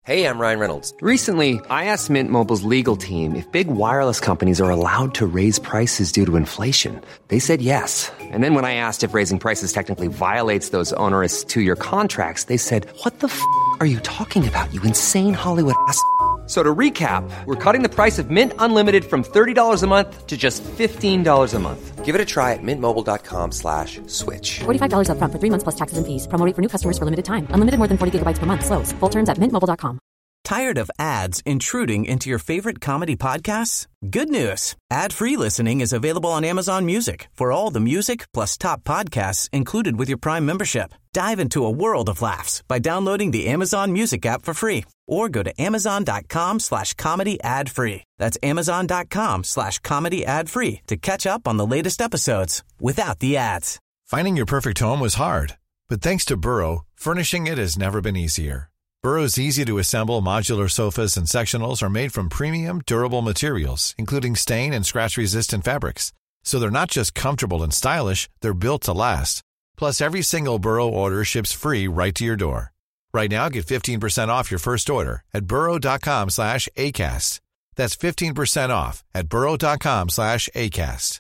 Hey, I'm Ryan Reynolds. Recently, I asked Mint Mobile's legal team if big wireless companies are allowed to raise prices due to inflation. They said yes. And then when I asked if raising prices technically violates those onerous two-year contracts, they said, "What the f*** are you talking about, you insane Hollywood ass?" So to recap, we're cutting the price of Mint Unlimited from $30 a month to just $15 a month. Give it a try at mintmobile.com/switch. $45 up front for 3 months plus taxes and fees. Promo rate for new customers for limited time. Unlimited more than 40 gigabytes per month. Slows full terms at mintmobile.com. Tired of ads intruding into your favorite comedy podcasts? Good news. Ad-free listening is available on Amazon Music for all the music plus top podcasts included with your Prime membership. Dive into a world of laughs by downloading the Amazon Music app for free or go to amazon.com/comedy ad-free. That's amazon.com/comedy ad-free to catch up on the latest episodes without the ads. Finding your perfect home was hard, but thanks to Burrow, furnishing it has never been easier. Burrow's easy-to-assemble modular sofas and sectionals are made from premium, durable materials, including stain and scratch-resistant fabrics. So they're not just comfortable and stylish, they're built to last. Plus, every single Burrow order ships free right to your door. Right now, get 15% off your first order at burrow.com/ACAST. That's 15% off at burrow.com/ACAST.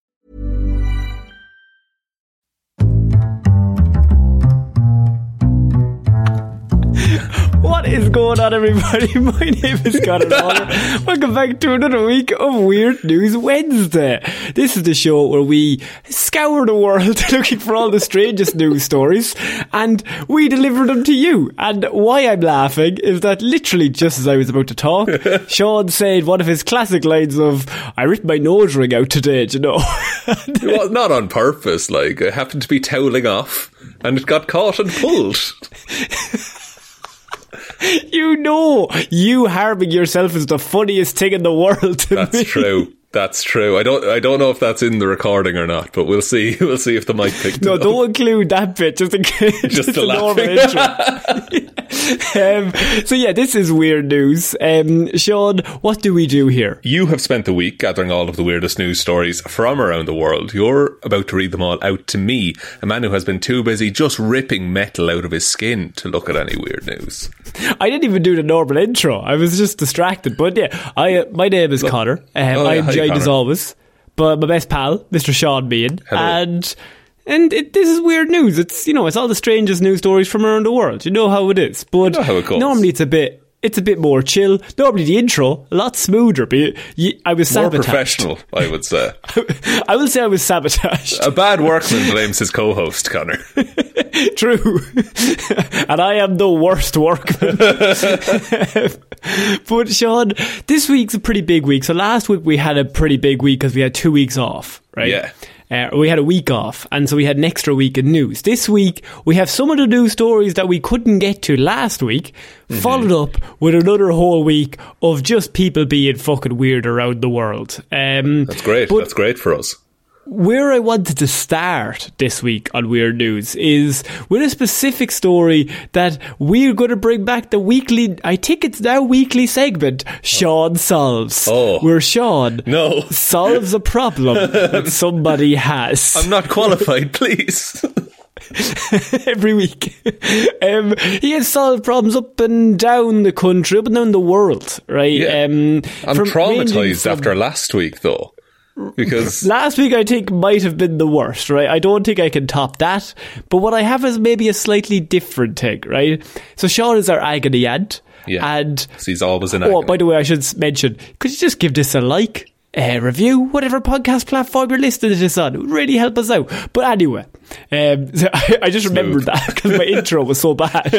What is going on, everybody? My name is Conor Waller. Welcome back to another week of Weird News Wednesday. This is the show where we scour the world looking for all the strangest news stories and we deliver them to you. And why I'm laughing is that literally just as I was about to talk, Sean said one of his classic lines of, "I ripped my nose ring out today, do you know?" Well, not on purpose, like, it happened to be toweling off and it got caught and pulled. You know, you harming yourself is the funniest thing in the world to That's me. true. That's true. I don't know if that's in the recording or not, but we'll see. We'll see if the mic picked it up. No, don't include that bit. Just in case. Just the normal laughing. intro. So yeah, this is Weird News. Sean, what do we do here? You have spent the week gathering all of the weirdest news stories from around the world. You're about to read them all out to me, a man who has been too busy just ripping metal out of his skin to look at any weird news. I didn't even do the normal intro. I was just distracted. But yeah, my name is Connor. I'm joined as always by my best pal, Mr. Sean Meehan. Hello. And this is Weird News. It's, you know, it's all the strangest news stories from around the world. You know how it is. But you know how it goes. Normally it's a bit more chill. Normally the intro, a lot smoother. But I was sabotaged. More professional, I would say. I will say I was sabotaged. A bad workman blames his co-host, Connor. True. And I am the worst workman. But Sean, this week's a pretty big week. So last week we had a pretty big week because we had 2 weeks off, right? Yeah. We had a week off, and so we had an extra week in news. This week, we have some of the news stories that we couldn't get to last week, followed up with another whole week of just people being fucking weird around the world. That's great. That's great for us. Where I wanted to start this week on Weird News is with a specific story that we're going to bring back the weekly, I think it's now weekly segment, Sean Solves. Oh. Where Sean solves a problem that somebody has. I'm not qualified, please. Every week. He has solved problems up and down the country, up and down the world, right? Yeah. I'm traumatised after last week, though. Because last week I think might have been the worst, right? I don't think I can top that. But what I have is maybe a slightly different take, right? So Sean is our agony aunt. Yeah. And he's always in agony. Oh, by the way, I should mention, could you just give this a like, review, whatever podcast platform you're listening to this on? It would really help us out. But anyway, so I just remembered that because my intro was so bad.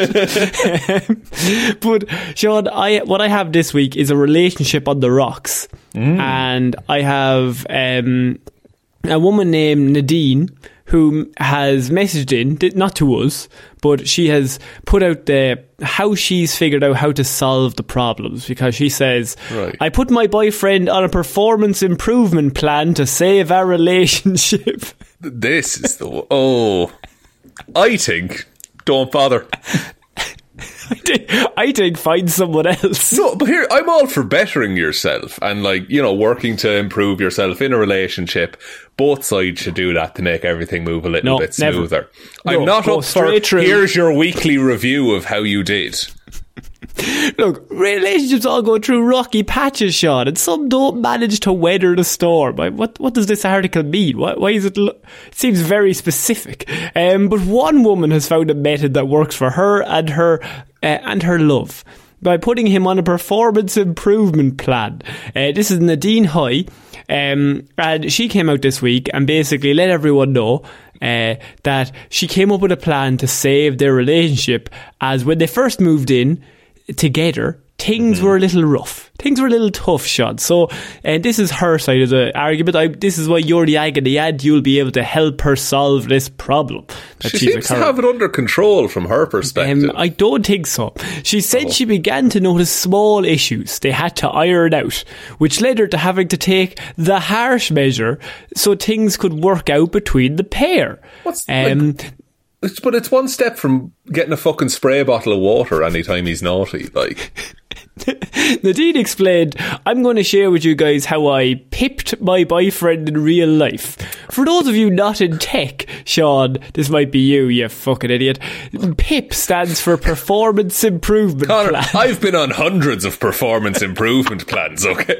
But Sean, what I have this week is a relationship on the rocks. And I have a woman named Nadine who has messaged in, not to us, but she has put out how she's figured out how to solve the problems, because she says, right. I put my boyfriend on a performance improvement plan to save our relationship. This is I think, don't bother. I think find someone else. No, but here, I'm all for bettering yourself and, like, you know, working to improve yourself in a relationship. Both sides should do that to make everything move a little bit smoother. I'm not up for, here's your weekly review of how you did. Look, relationships all go through rocky patches, Sean, and some don't manage to weather the storm. What does this article mean? Why is it? It seems very specific. But one woman has found a method that works for her and her love by putting him on a performance improvement plan. This is Nadine Hoy, and she came out this week and basically let everyone know that she came up with a plan to save their relationship, as when they first moved in together, things were a little rough. Things were a little tough, Sean. So, this is her side of the argument. This is why you're the agony aunt. You'll be able to help her solve this problem. She seems to have it under control from her perspective. I don't think so. She said she began to notice small issues they had to iron out, which led her to having to take the harsh measure so things could work out between the pair. But it's one step from getting a fucking spray bottle of water anytime he's naughty, like. Nadine explained, I'm going to share with you guys how I pipped my boyfriend in real life. For those of you not in tech, Sean, this might be you fucking idiot. PIP stands for Performance Improvement Plan. I've been on hundreds of performance improvement plans, okay?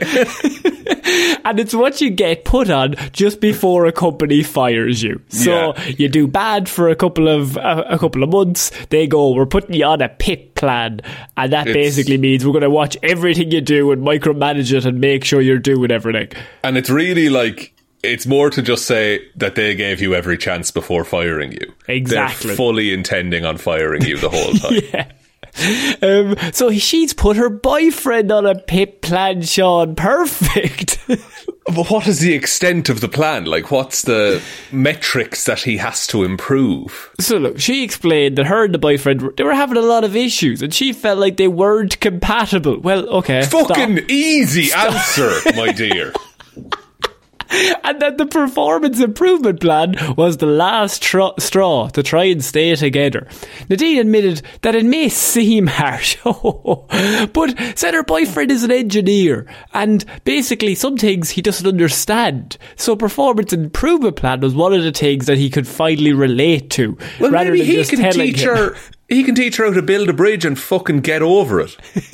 And it's what you get put on just before a company fires you. So you do bad for a couple of months, they go, we're putting you on a PIP plan, and that basically means we're going to watch everything you do and micromanage it and make sure you're doing everything. And it's really like, it's more to just say that they gave you every chance before firing you. Exactly. They're fully intending on firing you the whole time. Yeah. So she's put her boyfriend on a PIP plan, Sean. Perfect. But what is the extent of the plan? Like, what's the metrics that he has to improve? So look, she explained that her and the boyfriend, they were having a lot of issues and she felt like they weren't compatible. Well, okay. Fucking easy answer, my dear. And that the performance improvement plan was the last straw to try and stay together. Nadine admitted that it may seem harsh, but said her boyfriend is an engineer and basically some things he doesn't understand. So performance improvement plan was one of the things that he could finally relate to. Well, rather maybe he can teach her. He can teach her how to build a bridge and fucking get over it.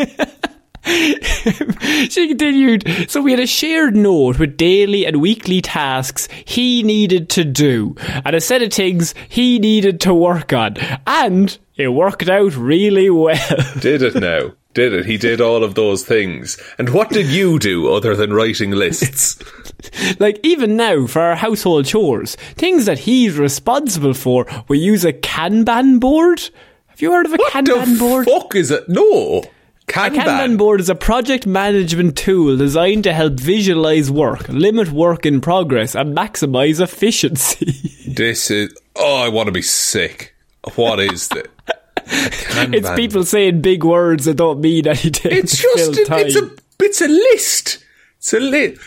She continued, so we had a shared note with daily and weekly tasks he needed to do and a set of things he needed to work on, and it worked out really well. Did it now? Did it? He did all of those things. And what did you do other than writing lists? Like, even now, for our household chores, things that he's responsible for, we use a Kanban board. Have you heard of a Kanban board? What the fuck is it? No. Kanban. A Kanban board is a project management tool designed to help visualise work, limit work in progress and maximise efficiency. This is... Oh, I want to be sick. What is this? It's people saying big words that don't mean anything. It's just... It's a list. It's a list.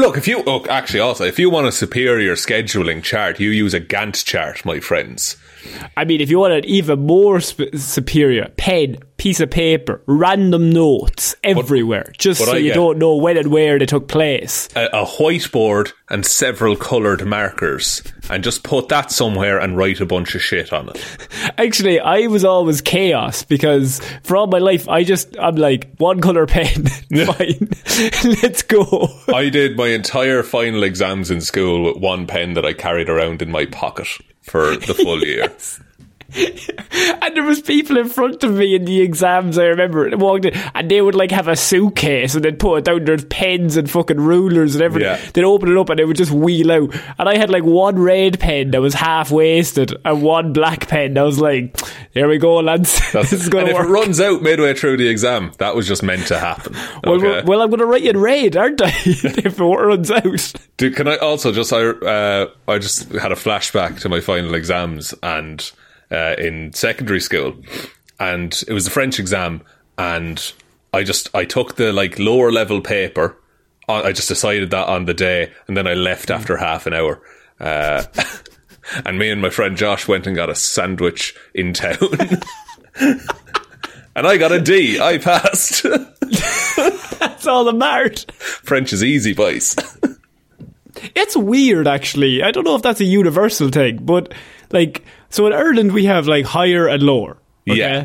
If you want a superior scheduling chart, you use a Gantt chart, my friends. I mean, if you want an even more superior, pen, piece of paper, random notes everywhere, don't know when and where they took place. A whiteboard and several coloured markers, and just put that somewhere and write a bunch of shit on it. Actually, I was always chaos, because for all my life, I'm like, one colour pen, fine, let's go. I did my entire final exams in school with one pen that I carried around in my pocket for the full year. And there was people in front of me in the exams, I remember, walked in, and they would like have a suitcase and they'd put it down, there's pens and fucking rulers and everything. Yeah. They'd open it up and they would just wheel out. And I had like one red pen that was half wasted and one black pen that was like, here we go, lads. This is going to work. And if it runs out midway through the exam, that was just meant to happen. Okay. Well, I'm going to write in red, aren't I? If it runs out. Dude, can I also just, I just had a flashback to my final exams and in secondary school, and it was the French exam, and I took the like lower level paper. I just decided that on the day, and then I left after half an hour. And me and my friend Josh went and got a sandwich in town. And I got a D. I passed. That's all that mattered. French is easy, boys. It's weird, actually. I don't know if that's a universal thing, but like, so in Ireland we have like higher and lower. Okay? Yeah.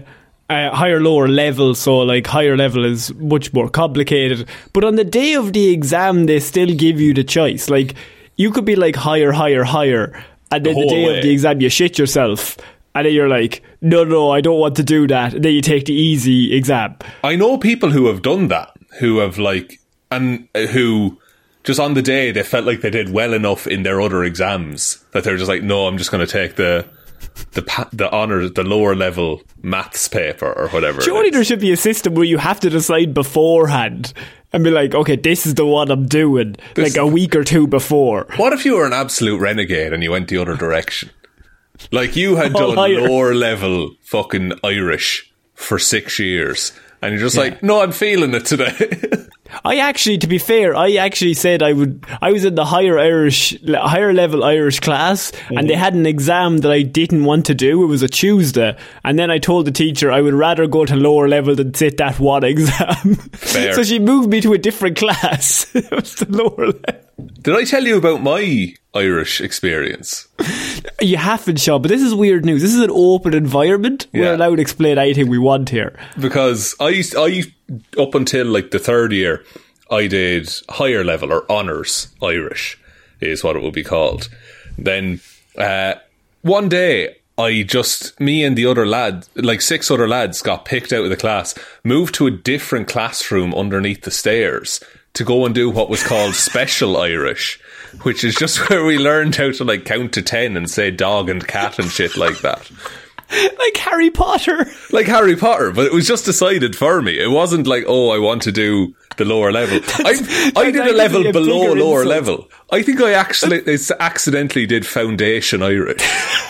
higher lower level, so like higher level is much more complicated, but on the day of the exam they still give you the choice. Like you could be like higher, and then the day of the exam you shit yourself, and then you're like, no, I don't want to do that, and then you take the easy exam. I know people who have done that, who have like, and who just on the day they felt like they did well enough in their other exams that they're just like, no, I'm just going to take the honour, the lower level maths paper or whatever. Surely there should be a system where you have to decide beforehand and be like, okay, this is the one I'm doing, like a week or two before. What if you were an absolute renegade and you went the other direction? Like you had done higher. lower level fucking Irish for 6 years and you're just like, no, I'm feeling it today. To be fair, I actually said I was in the higher level Irish class, and they had an exam that I didn't want to do. It was a Tuesday, and then I told the teacher I would rather go to lower level than sit that one exam. Fair. So she moved me to a different class. It was the lower level. Did I tell you about my Irish experience? You haven't, Sean, but this is weird news. This is an open environment. Yeah. We're allowed to explain anything we want here. Because I up until like the third year, I did higher level or honours Irish is what it would be called. Then one day me and the other lad, like 6 other lads, got picked out of the class, moved to a different classroom underneath the stairs to go and do what was called special Irish, which is just where we learned how to like count to 10 and say dog and cat and shit like that. Like Harry Potter. Like Harry Potter, but it was just decided for me. It wasn't like, oh, I want to do the lower level. I did a level below lower level. I think I actually accidentally did foundation Irish.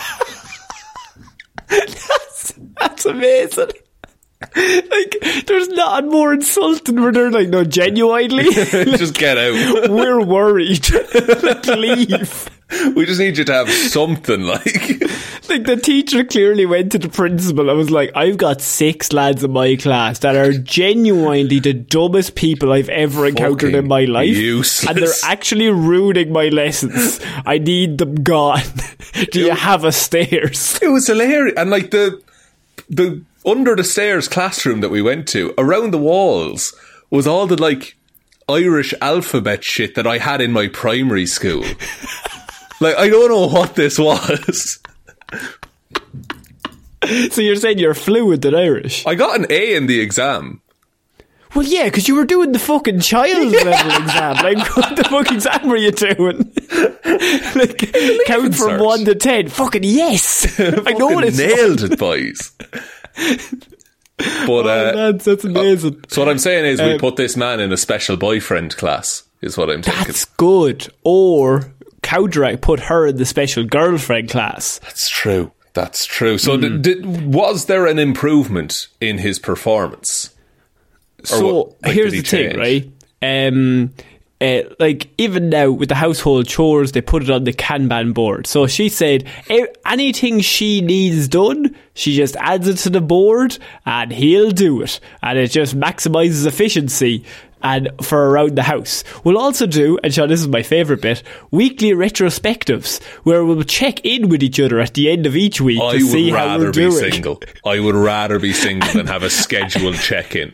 That's amazing. Like, there's nothing more insulting where they're like, no, genuinely. Just get out. We're worried. Like, leave. We just need you to have something like... Like, the teacher clearly went to the principal and was like, I've got 6 lads in my class that are genuinely the dumbest people I've ever encountered in my life. Useless. And they're actually ruining my lessons. I need them gone. Do you have a stairs? It was hilarious. And like the under the stairs classroom that we went to, around the walls was all the like Irish alphabet shit that I had in my primary school. Like, I don't know what this was. So you're saying you're fluent in Irish? I got an A in the exam. Well, yeah, because you were doing the fucking child level exam. Like, what the fuck exam were you doing? Like, count from 1 to 10. Fucking yes! I know what it's nailed it, boys. But lads, that's amazing. So what I'm saying is we put this man in a special boyfriend class, is what I'm thinking. That's good. Or counteract, put her in the special girlfriend class. That's true. So was there an improvement in his performance? So here's the thing, right? Like, even now with the household chores, they put it on the Kanban board. So she said anything she needs done, she just adds it to the board and he'll do it, and it just maximizes efficiency and for around the house. We'll also do, and Sean, this is my favourite bit, weekly retrospectives where we'll check in with each other at the end of each week to see how we're doing. I would rather be single than have a scheduled check-in.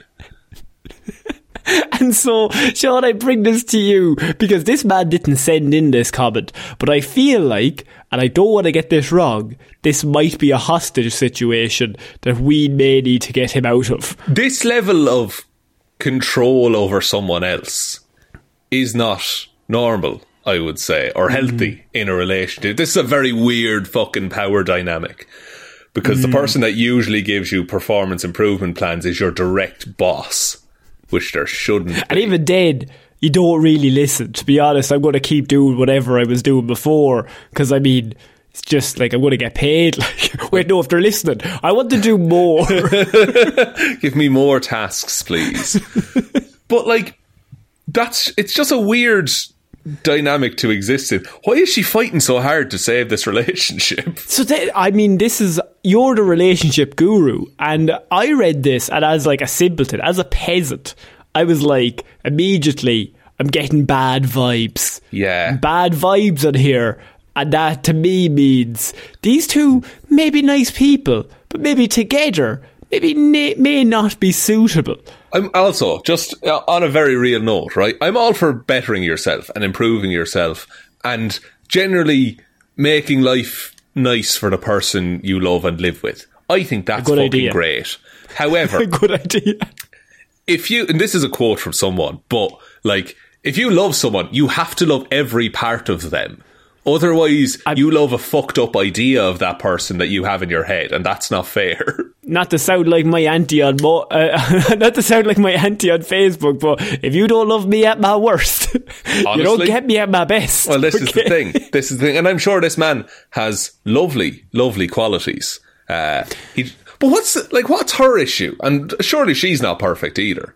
And so, Sean, I bring this to you because this man didn't send in this comment, but I feel like, and I don't want to get this wrong, this might be a hostage situation that we may need to get him out of. This level of control over someone else is not normal, I would say, or healthy in a relationship. This is a very weird fucking power dynamic. Because the person that usually gives you performance improvement plans is your direct boss, which there shouldn't be. And even then, you don't really listen. To be honest, I'm going to keep doing whatever I was doing before, because, I mean, it's just like I'm going to get paid. Like, wait, no, if they're listening, I want to do more. Give me more tasks, please. But, like, it's just a weird dynamic to exist in. Why is she fighting so hard to save this relationship? So I mean, you're the relationship guru, and I read this, and as like a simpleton, as a peasant, I was like, immediately I'm getting bad vibes. Yeah, bad vibes on here, and that to me means these two may be nice people, but maybe together maybe may not be suitable. I'm also, just on a very real note, right? I'm all for bettering yourself and improving yourself and generally making life nice for the person you love and live with. I think that's fucking idea. Great. However, Good idea. if you, and this is a quote from someone, but like, if you love someone, you have to love every part of them. Otherwise, you love a fucked up idea of that person that you have in your head, and that's not fair. Not to sound like my auntie on not to sound like my auntie on Facebook, but if you don't love me at my worst, Honestly, you don't get me at my best. Well, this is the thing. This is the thing, and I'm sure this man has lovely, lovely qualities. But what's her issue? And surely she's not perfect either.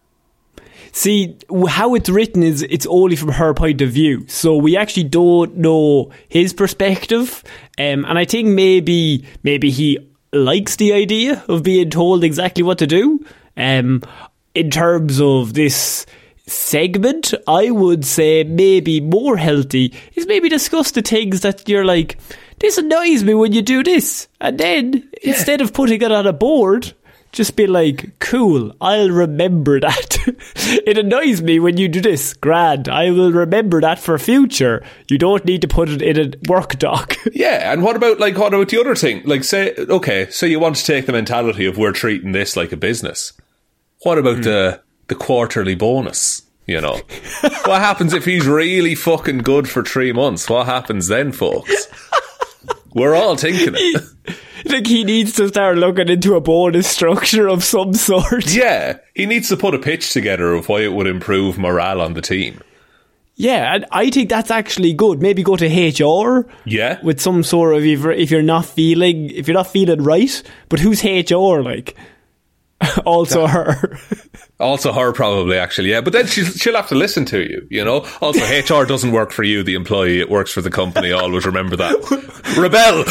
See, how it's written is it's only from her point of view. So we actually don't know his perspective. And I think maybe he likes the idea of being told exactly what to do. In terms of this segment, I would say maybe more healthy is maybe discuss the things that you're like, this annoys me when you do this. And then, instead of putting it on a board, just be like, cool, I'll remember that. It annoys me when you do this. Grand, I will remember that for future. You don't need to put it in a work doc. Yeah, and what about the other thing? Like, say you want to take the mentality of we're treating this like a business. What about the quarterly bonus? You know, what happens if he's really fucking good for 3 months? What happens then, folks? We're all thinking it. I think he needs to start looking into a bonus structure of some sort. Yeah, he needs to put a pitch together of why it would improve morale on the team. Yeah, and I think that's actually good. Maybe go to HR. Yeah, with some sort of if you're not feeling right. But who's HR like? Also her. Also her, probably, actually, yeah. But then she'll have to listen to you, you know? Also, HR doesn't work for you, the employee. It works for the company. Always remember that. Rebel!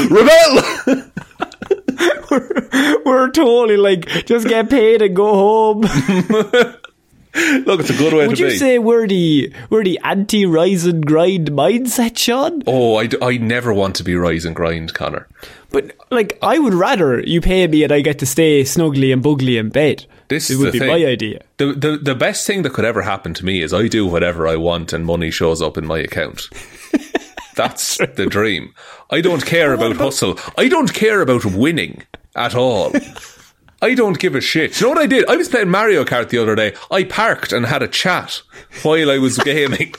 We're totally like, just get paid and go home. Look, it's a good way to be. Would you say we're the anti-rise and grind mindset, Sean? Oh, I never want to be rise and grind, Connor. But, like, I would rather you pay me and I get to stay snugly and bugly in bed. This would be my idea. The best thing that could ever happen to me is I do whatever I want and money shows up in my account. That's the dream. I don't care about hustle. I don't care about winning at all. I don't give a shit. You know what I did? I was playing Mario Kart the other day. I parked and had a chat while I was gaming.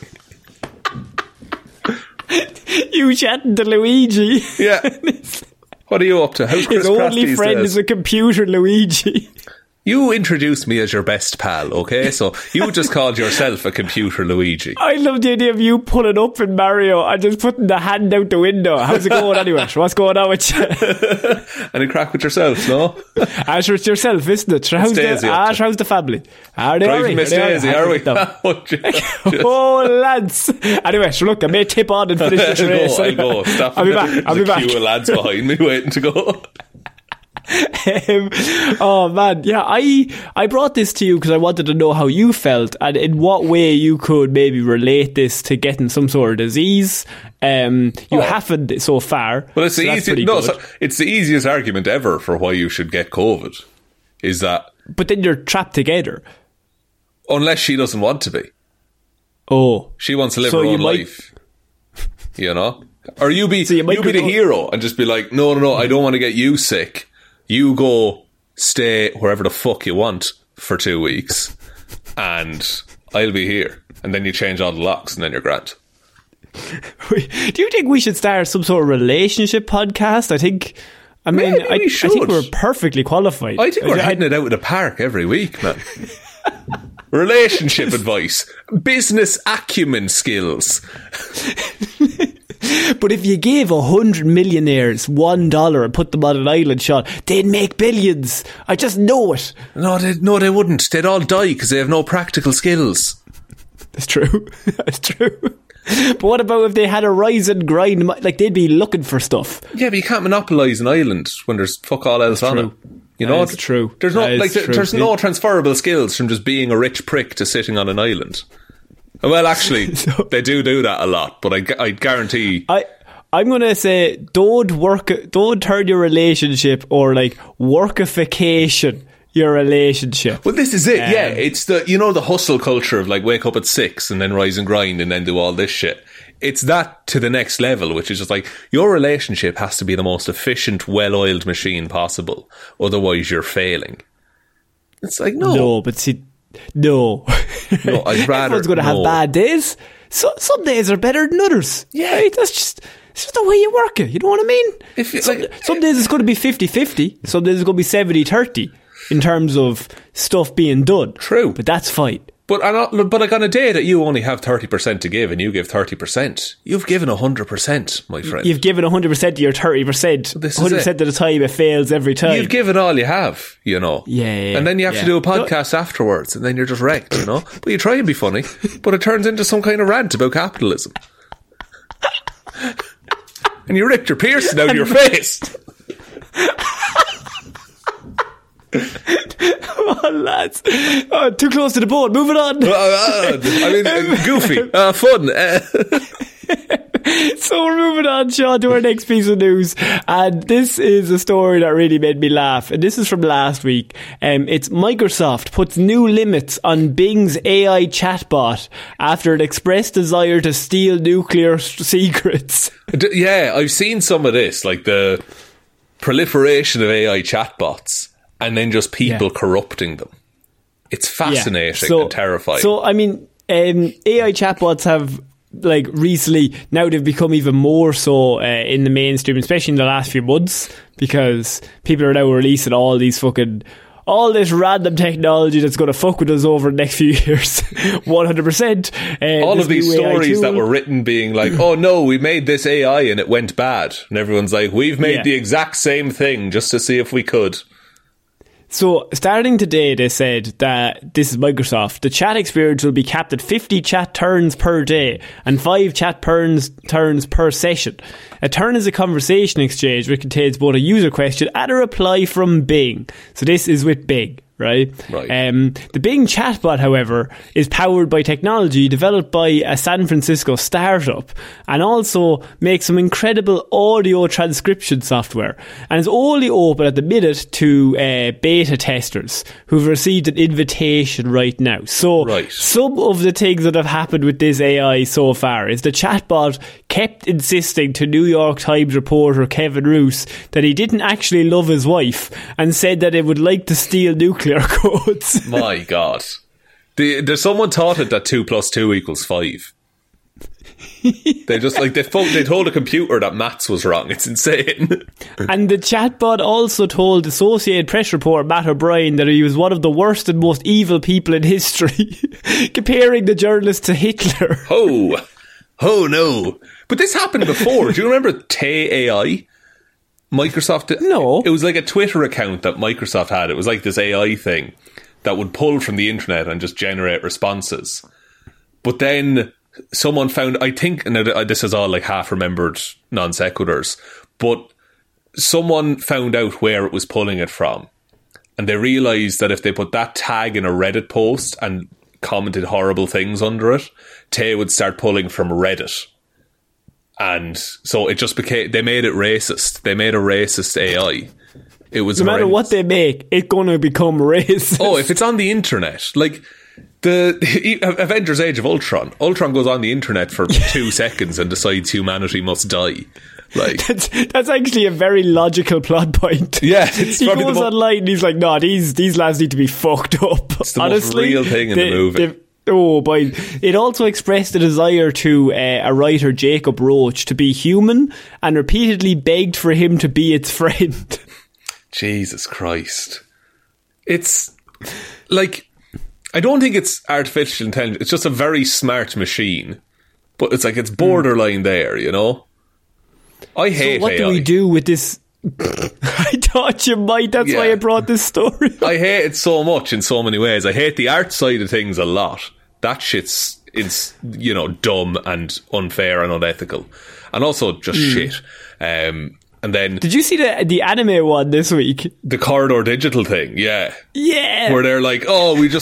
You chatting to Luigi? Yeah. What are you up to? How's Chris His only friend is a computer, Luigi. You introduced me as your best pal, okay? So you just called yourself a computer, Luigi. I love the idea of you pulling up in Mario and just putting the hand out the window. How's it going anyway? What's going on with you? Any crack with yourself, no? Ash, it's yourself, isn't it? How's the family? Are they driving Miss Daisy, are we? Oh, lads. Anyway, so look, I may tip on and finish this race. I'll go. Stop. I'll be back. There's a queue of lads behind me waiting to go. Oh man, yeah, I brought this to you because I wanted to know how you felt and in what way you could maybe relate this to getting some sort of disease. You haven't so far. Well, it's it's the easiest argument ever for why you should get COVID. Is that? But then you're trapped together. Unless she doesn't want to be. Oh, she wants to live her own life. You know, or you be the hero and just be like, no, I don't want to get you sick. You go stay wherever the fuck you want for 2 weeks and I'll be here. And then you change all the locks and then you're grand. Do you think we should start some sort of relationship podcast? I think we're perfectly qualified. I think we're heading it out at the park every week, man. Relationship advice. Business acumen skills. But if you gave 100 millionaires $1 and put them on an island, Sean, they'd make billions. I just know it. No, they wouldn't. They'd all die because they have no practical skills. That's true. That's true. But what about if they had a rise and grind? Like, they'd be looking for stuff. Yeah, but you can't monopolise an island when there's fuck all else on it. You know, it's true. There's no transferable skills from just being a rich prick to sitting on an island. Well, actually, they do that a lot, but I guarantee... I'm going to say don't turn your relationship or like workification your relationship. Well, this is it. Yeah, it's the hustle culture of like wake up at 6 and then rise and grind and then do all this shit. It's that to the next level, which is just like your relationship has to be the most efficient, well-oiled machine possible. Otherwise, you're failing. It's like, no, but see, no. I'd rather. Everyone's going to have bad days. So some days are better than others. Yeah, right? It's just the way you work it. You know what I mean? Some days it's going to be 50-50. Some days it's going to be 70-30 in terms of stuff being done. True, but that's fine. But like on a day that you only have 30% to give and you give 30%, you've given 100%, my friend. You've given 100% to your 30%. 100% of the time it fails every time. You've given all you have, you know. Yeah. And then you have to do a podcast afterwards and then you're just wrecked, you know. But you try and be funny, but it turns into some kind of rant about capitalism. And you ripped your piercing out of your face. Oh, lads. Oh, too close to the bone. Moving on. Goofy. Fun. So we're moving on, Sean, to our next piece of news. And this is a story that really made me laugh. And this is from last week. It's Microsoft puts new limits on Bing's AI chatbot after it expressed desire to steal nuclear secrets. Yeah, I've seen some of this, like the proliferation of AI chatbots. And then just people corrupting them. It's fascinating and terrifying. So, I mean, AI chatbots have, like, recently, now they've become even more so in the mainstream, especially in the last few months, because people are now releasing all this random technology that's going to fuck with us over the next few years. 100%. All of these stories that were written being like, oh no, we made this AI and it went bad. And everyone's like, we've made the exact same thing just to see if we could. So, starting today, they said that, this is Microsoft, the chat experience will be capped at 50 chat turns per day and 5 chat turns per session. A turn is a conversation exchange which contains both a user question and a reply from Bing. So this is with Bing, right? The Bing chatbot, however, is powered by technology developed by a San Francisco startup and also makes some incredible audio transcription software and is only open at the minute to beta testers who've received an invitation right now. So some of the things that have happened with this AI so far is the chatbot kept insisting to New York Times reporter Kevin Roose that he didn't actually love his wife and said that it would like to steal nuclear codes. My God. There's someone taught it that 2 + 2 = 5. They just like they told a computer that maths was wrong. It's insane. And the chatbot also told Associated Press reporter Matt O'Brien that he was one of the worst and most evil people in history, comparing the journalist to Hitler. Oh no. But this happened before. Do you remember Tay AI? Microsoft. No. It was like a Twitter account that Microsoft had. It was like this AI thing that would pull from the internet and just generate responses. But then someone found, I think, and this is all like half-remembered non sequiturs, but someone found out where it was pulling it from. And they realised that if they put that tag in a Reddit post and commented horrible things under it, Tay would start pulling from Reddit. And so it just became, they made it racist. They made a racist AI. It was no matter what they make, it's going to become racist. Oh, if it's on the internet, like the Avengers Age of Ultron goes on the internet for 2 seconds and decides humanity must die. Like that's actually a very logical plot point. Yeah, he goes online and he's like, "No, these lads need to be fucked up." It's the most real thing in the movie. Oh boy! It also expressed a desire to a writer, Jacob Roach, to be human and repeatedly begged for him to be its friend. Jesus Christ! It's like, I don't think it's artificial intelligence. It's just a very smart machine, but it's like it's borderline there, you know. I hate what AI. Do we do with this? I thought you might. That's why I brought this story. I hate it so much in so many ways. I hate the art side of things a lot. That shit's, it's, you know, dumb and unfair and unethical, and also just shit. And then, did you see the anime one this week? The Corridor Digital thing, yeah, where they're like, oh, we just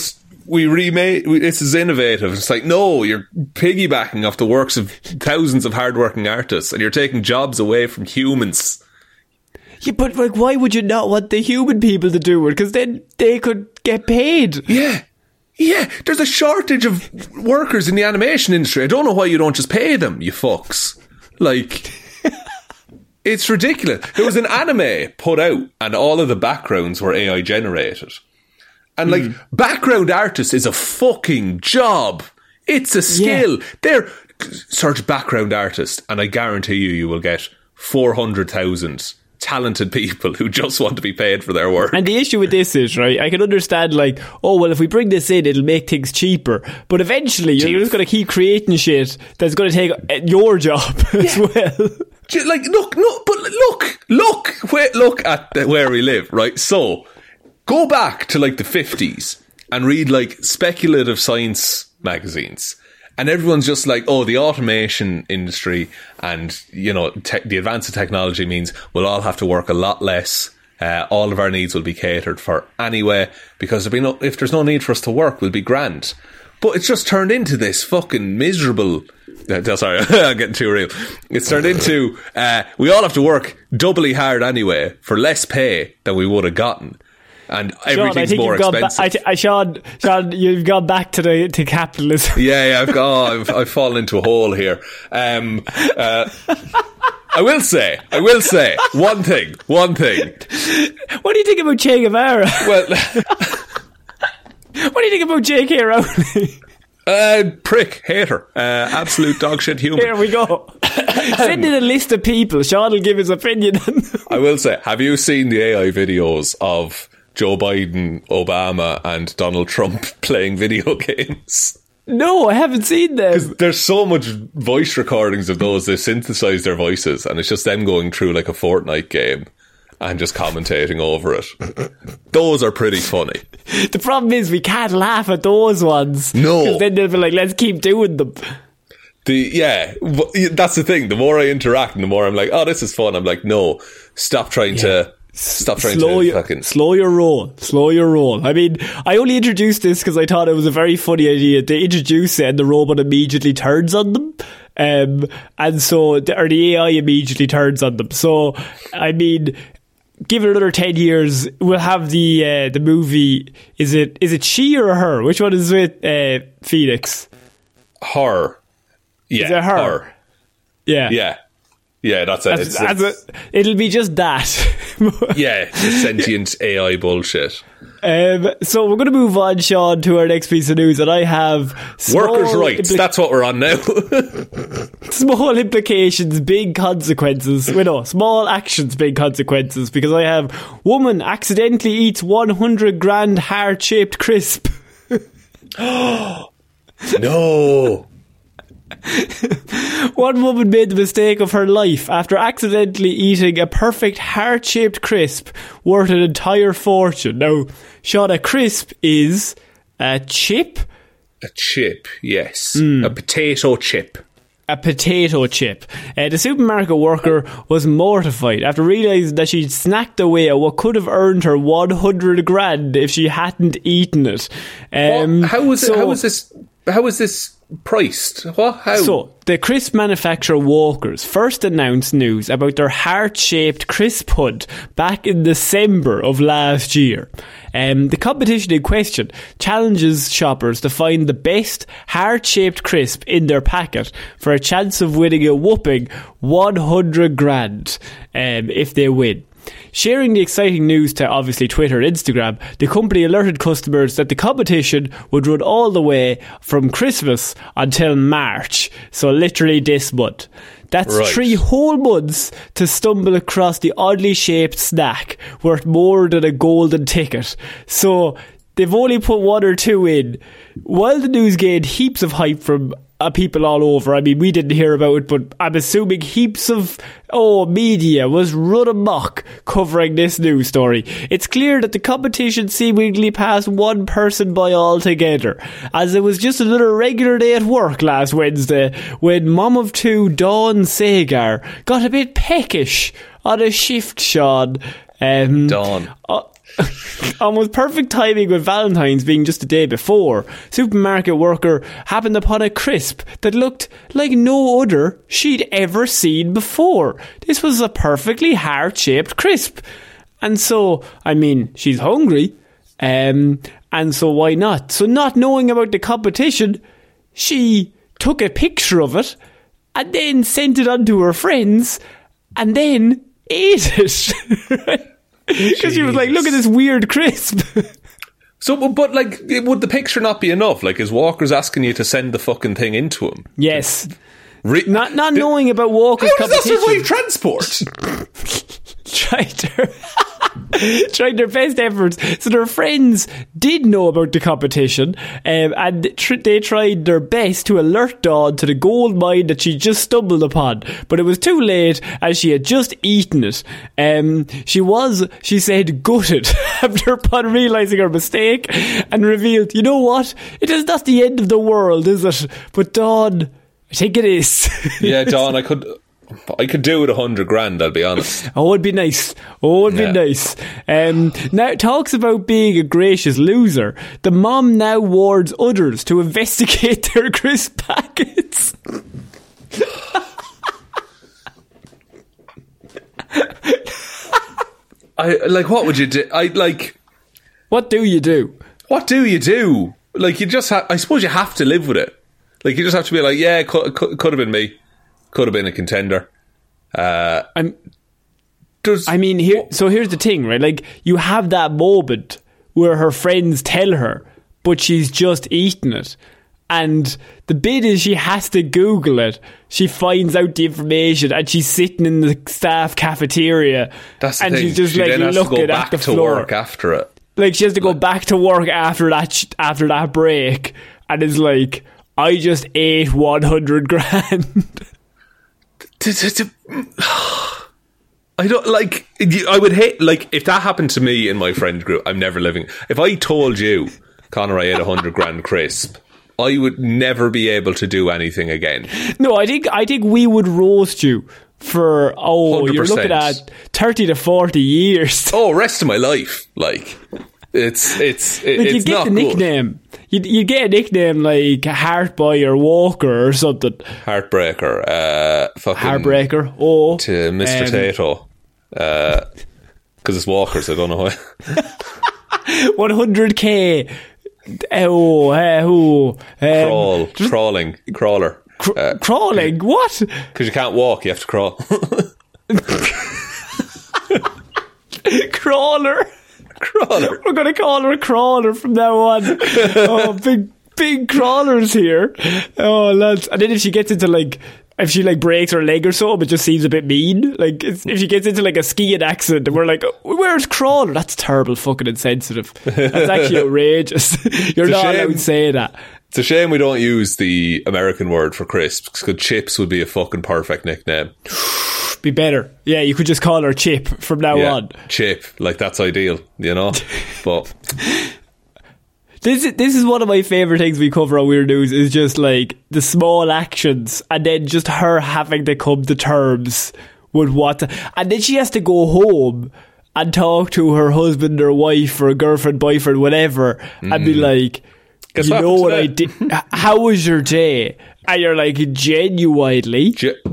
this is innovative. It's like, no, you're piggybacking off the works of thousands of hardworking artists and you're taking jobs away from humans. Yeah, but like, why would you not want the human people to do it? Because then they could get paid. Yeah, there's a shortage of workers in the animation industry. I don't know why you don't just pay them, you fucks. Like, it's ridiculous. There was an anime put out and all of the backgrounds were AI generated. And like, background artist is a fucking job. It's a skill. Search background artist and I guarantee you will get 400,000 talented people who just want to be paid for their work. And the issue with this is, right, I can understand like, oh, well, if we bring this in, it'll make things cheaper. But eventually, you're just going to keep creating shit that's going to take your job as well. Like, look at where we live, right? So, go back to like the 50s and read like speculative science magazines. And everyone's just like, oh, the automation industry and, you know, the advance of technology means we'll all have to work a lot less. All of our needs will be catered for anyway, because if there's no need for us to work, we'll be grand. But it's just turned into this fucking miserable... Sorry, I'm getting too real. It's turned into, we all have to work doubly hard anyway for less pay than we would have gotten. And everything's more expensive. Sean, you've gone back to capitalism. Yeah, I've fallen into a hole here. I will say one thing. What do you think about Che Guevara? Well, what do you think about J.K. Rowling? Prick, hater, absolute dogshit human. Here we go. Send in a list of people. Sean will give his opinion on them. I will say, have you seen the AI videos of Joe Biden, Obama and Donald Trump playing video games? No, I haven't seen them. Because there's so much voice recordings of those. They synthesize their voices and it's just them going through like a Fortnite game and just commentating over it. Those are pretty funny. The problem is we can't laugh at those ones. No. Because then they'll be like, let's keep doing them. That's the thing. The more I interact and the more I'm like, oh, this is fun. I'm like, no, stop trying to slow your roll. I mean, I only introduced this because I thought it was a very funny idea. They introduce it and the robot immediately turns on them. The AI immediately turns on them. So, I mean, give it another 10 years, we'll have the movie. Is it she or her? Which one is with Phoenix? Her. Yeah. Is it her? Yeah. Yeah, that's it. It'll be just that. Yeah, the sentient AI bullshit. So we're going to move on, Sean, to our next piece of news, and I have workers' rights. That's what we're on now. Small implications, big consequences. Small actions, big consequences. Because I have woman accidentally eats 100 grand heart-shaped crisp. No. One woman made the mistake of her life after accidentally eating a perfect heart-shaped crisp worth an entire fortune. Now, Sean, a crisp is a chip? A chip, yes. A potato chip. A potato chip. The supermarket worker was mortified after realising that she'd snacked away at what could have earned her 100 grand if she hadn't eaten it. How was this priced? What? How? So, the crisp manufacturer Walkers first announced news about their heart-shaped crisp hunt back in December of last year. The competition in question challenges shoppers to find the best heart-shaped crisp in their packet for a chance of winning a whopping 100 grand if they win. Sharing the exciting news to obviously Twitter and Instagram, the company alerted customers that the competition would run all the way from Christmas until March, so literally this month. That's right. 3 whole months to stumble across the oddly shaped snack worth more than a golden ticket. So they've only put 1 or 2 in. While the news gained heaps of hype from people all over. I mean, we didn't hear about it, but I'm assuming heaps of media was run amok covering this news story. It's clear that the competition seemingly passed one person by altogether, as it was just another regular day at work last Wednesday when mum of 2 Dawn Sagar got a bit peckish on a shift, Sean. Dawn. Almost perfect timing with Valentine's being just the day before. Supermarket worker happened upon a crisp that looked like no other she'd ever seen before. This was a perfectly heart-shaped crisp. And so, I mean, she's hungry. And so why not? So not knowing about the competition, she took a picture of it and then sent it on to her friends and then ate it. Because she was like, look at this weird crisp. So, but like, would the picture not be enough? Like, is Walker's asking you to send the fucking thing into him? Yes. Not knowing about Walker's competition. How does that survive transport? Tried their best efforts. So their friends did know about the competition, and they tried their best to alert Dawn to the gold mine that she just stumbled upon. But it was too late, as she had just eaten it. She said, gutted after upon realising her mistake, and revealed, you know what? It is not the end of the world, is it? But Dawn, I think it is. Yeah, Dawn, I could do with $100,000, I'll be honest. Oh, it'd be nice. Be nice. Now, it talks about being a gracious loser. The mom now warns others to investigate their crisp packets. What would you do? What do you do? What do you do? Like, you just I suppose you have to live with it. Like, you just have to be like, yeah, could have been me. Could have been a contender. Here's the thing, right? Like, you have that moment where her friends tell her, but she's just eaten it. And the bit is she has to Google it. She finds out the information and she's sitting in the staff cafeteria. That's the and thing. she's just she like then has looking to go at back the to floor. work after it. Like, she has to go back to work after that break, and is like, I just ate $100,000. I don't like. I would hate, like, if that happened to me in my friend group. I'm never living. If I told you, Conor, I ate $100,000 crisp, I would never be able to do anything again. No, I think we would roast you for 100%. You're looking at 30 to 40 years. Oh, rest of my life. Like, it's you get not the nickname. You get a nickname like Heartboy or Walker or something. Heartbreaker. Fucking Heartbreaker. Oh, to Mr. Tato. Because it's Walker, so I don't know why. 100k. Crawler. Crawling? What? Because you can't walk, you have to crawl. Crawler. We're going to call her a crawler from now on. Oh, big crawlers here. Oh, lads. And then if she gets into if she breaks her leg or so, it just seems a bit mean. Like, if she gets into a skiing accident and we're like, where's crawler? That's terrible, fucking insensitive. That's actually outrageous. You're not allowed to say that. It's a shame we don't use the American word for crisps, because chips would be a fucking perfect nickname. Be better. Yeah, you could just call her Chip from now on. Chip, that's ideal, you know. But this is one of my favourite things we cover on Weird News, is just the small actions, and then just her having to come to terms with and then she has to go home and talk to her husband or wife or girlfriend, boyfriend, whatever, and be like, you know what I did? How was your day? And you're like, genuinely,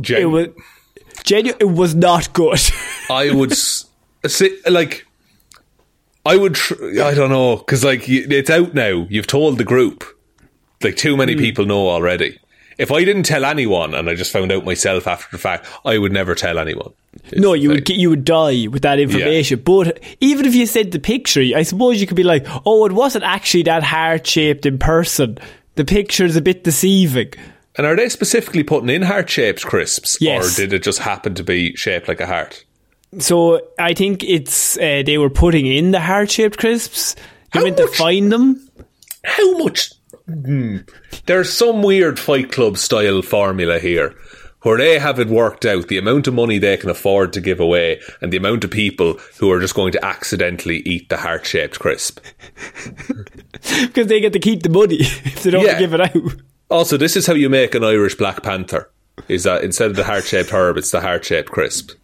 it was not good. I would say, I don't know, because it's out now. You've told the group. Too many people know already. If I didn't tell anyone and I just found out myself after the fact, I would never tell anyone. No, you would die with that information. Yeah. But even if you said the picture, I suppose you could be like, oh, it wasn't actually that heart-shaped in person. The picture's a bit deceiving. And are they specifically putting in heart-shaped crisps? Yes. Or did it just happen to be shaped like a heart? So I think it's they were putting in the heart-shaped crisps. You meant to find them? How much? There's some weird Fight Club style formula here where they have it worked out, the amount of money they can afford to give away and the amount of people who are just going to accidentally eat the heart-shaped crisp. Because they get to keep the money if they don't give it out. Also, this is how you make an Irish Black Panther, is that instead of the heart-shaped herb, it's the heart-shaped crisp.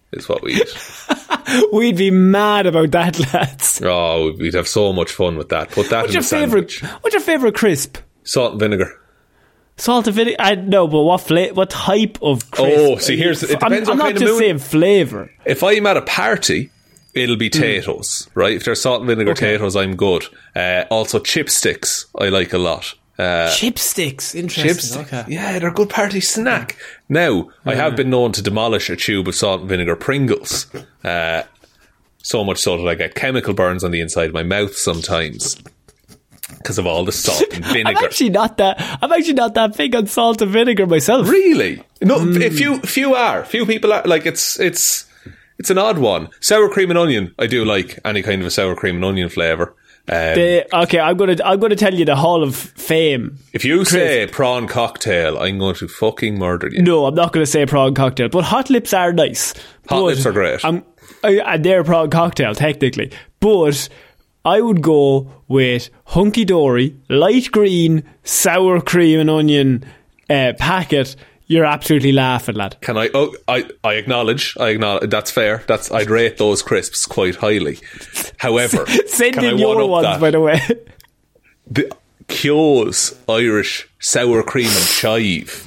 is what we eat. We'd be mad about that, lads. Oh, we'd have so much fun with that. Put that in a sandwich. What's your favourite crisp? Salt and vinegar. Salt and vinegar? I know, but what type of crisp? Oh, see, it depends I'm what not kind of just mood. saying flavour. If I'm at a party, it'll be Tato's, right? If there's salt and vinegar Tato's, I'm good. Also, chipsticks, I like a lot. Chipsticks, interesting. Okay. Yeah, they're a good party snack. Now, I have been known to demolish a tube of salt and vinegar Pringles. So much so that I get chemical burns on the inside of my mouth sometimes because of all the salt and vinegar. I'm actually not that big on salt and vinegar myself. Really? No, few people are. Like, it's an odd one. Sour cream and onion, I do like any kind of a sour cream and onion flavour. Okay, I'm gonna tell you the Hall of Fame. If you say prawn cocktail, I'm going to fucking murder you. No, I'm not going to say prawn cocktail, but hot lips are nice. Hot lips are great. They're prawn cocktail, technically. But I would go with Hunky Dory, light green, sour cream and onion packet. You're absolutely laughing, lad. Can I acknowledge, that's fair. I'd rate those crisps quite highly. However, send can in I your ones, that? by the way. The Kyo's Irish sour cream and chive.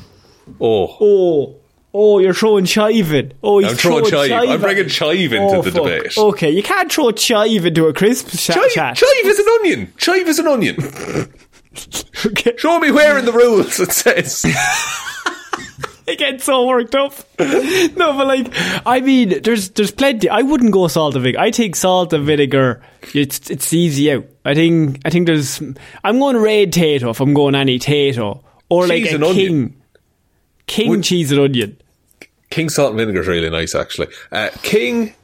Oh, you're throwing chive in. Oh, he's I'm throwing chive. I'm bringing chive into the debate. Okay, you can't throw chive into a crisp chat. Chive is an onion. Chive is an onion. Okay. Show me where in the rules it says. I get so worked up. No, but like, I mean, there's plenty. I wouldn't go salt and vinegar. I think salt and vinegar, it's easy out. I think there's. I'm going red Tato if I'm going any Tato, or cheese like and a onion. King cheese and onion. King salt and vinegar is really nice, actually. King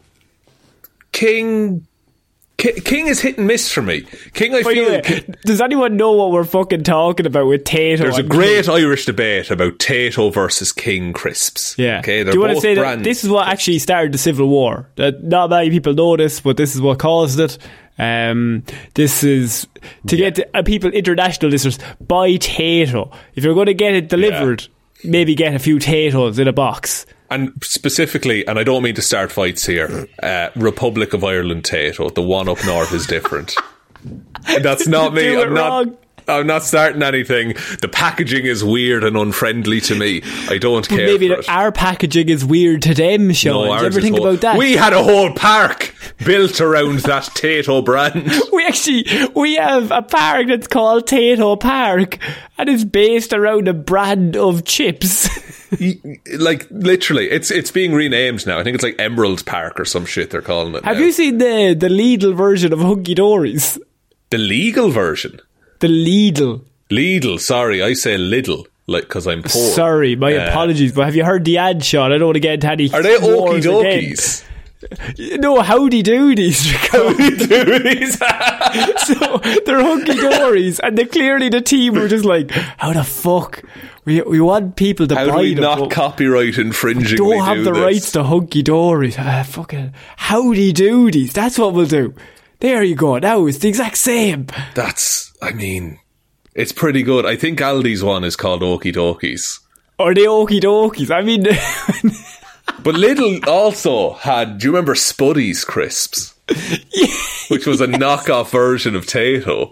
is hit and miss for me. King, I feel. Does anyone know what we're fucking talking about with Tato? There's a great Irish debate about Tato versus King crisps. Yeah. Okay, do you want to say that this is what actually started the Civil War? That not many people know this, but this is what caused it. This is to get people, international listeners, buy Tato. If you're going to get it delivered, maybe get a few Tatos in a box. And specifically, and I don't mean to start fights here, Republic of Ireland Tato, the one up north is different. That's not me. I'm not starting anything. The packaging is weird and unfriendly to me. I don't care. Maybe for it. Our packaging is weird to them, Sean. No, Did you ever think about that? We had a whole park built around that Tato brand. We have a park that's called Tato Park, and it's based around a brand of chips. Like, literally, it's being renamed now. I think it's like Emerald Park or some shit they're calling it. Have you seen the Lidl version of Hunky Dories? The legal version? The Lidl. Sorry, I say Lidl, like, because I'm poor. Sorry, my apologies, but have you heard the ad, Sean? I don't want to get into any. Are they Okie Dokies? No, Howdy Doodies. Howdy Doodies. So they're Hunky Dories, and the team were just like, how the fuck? We want people to buy them. How do we not copyright infringing? We don't have the rights to Hunky Dories. Fucking Howdy Doodies. That's what we'll do. There you go. Now it's the exact same. It's pretty good. I think Aldi's one is called Okie Dokies. Or the Okie Dokies. I mean... But Lidl also had... Do you remember Spuddy's crisps? Yeah. Which was a knockoff version of Tato.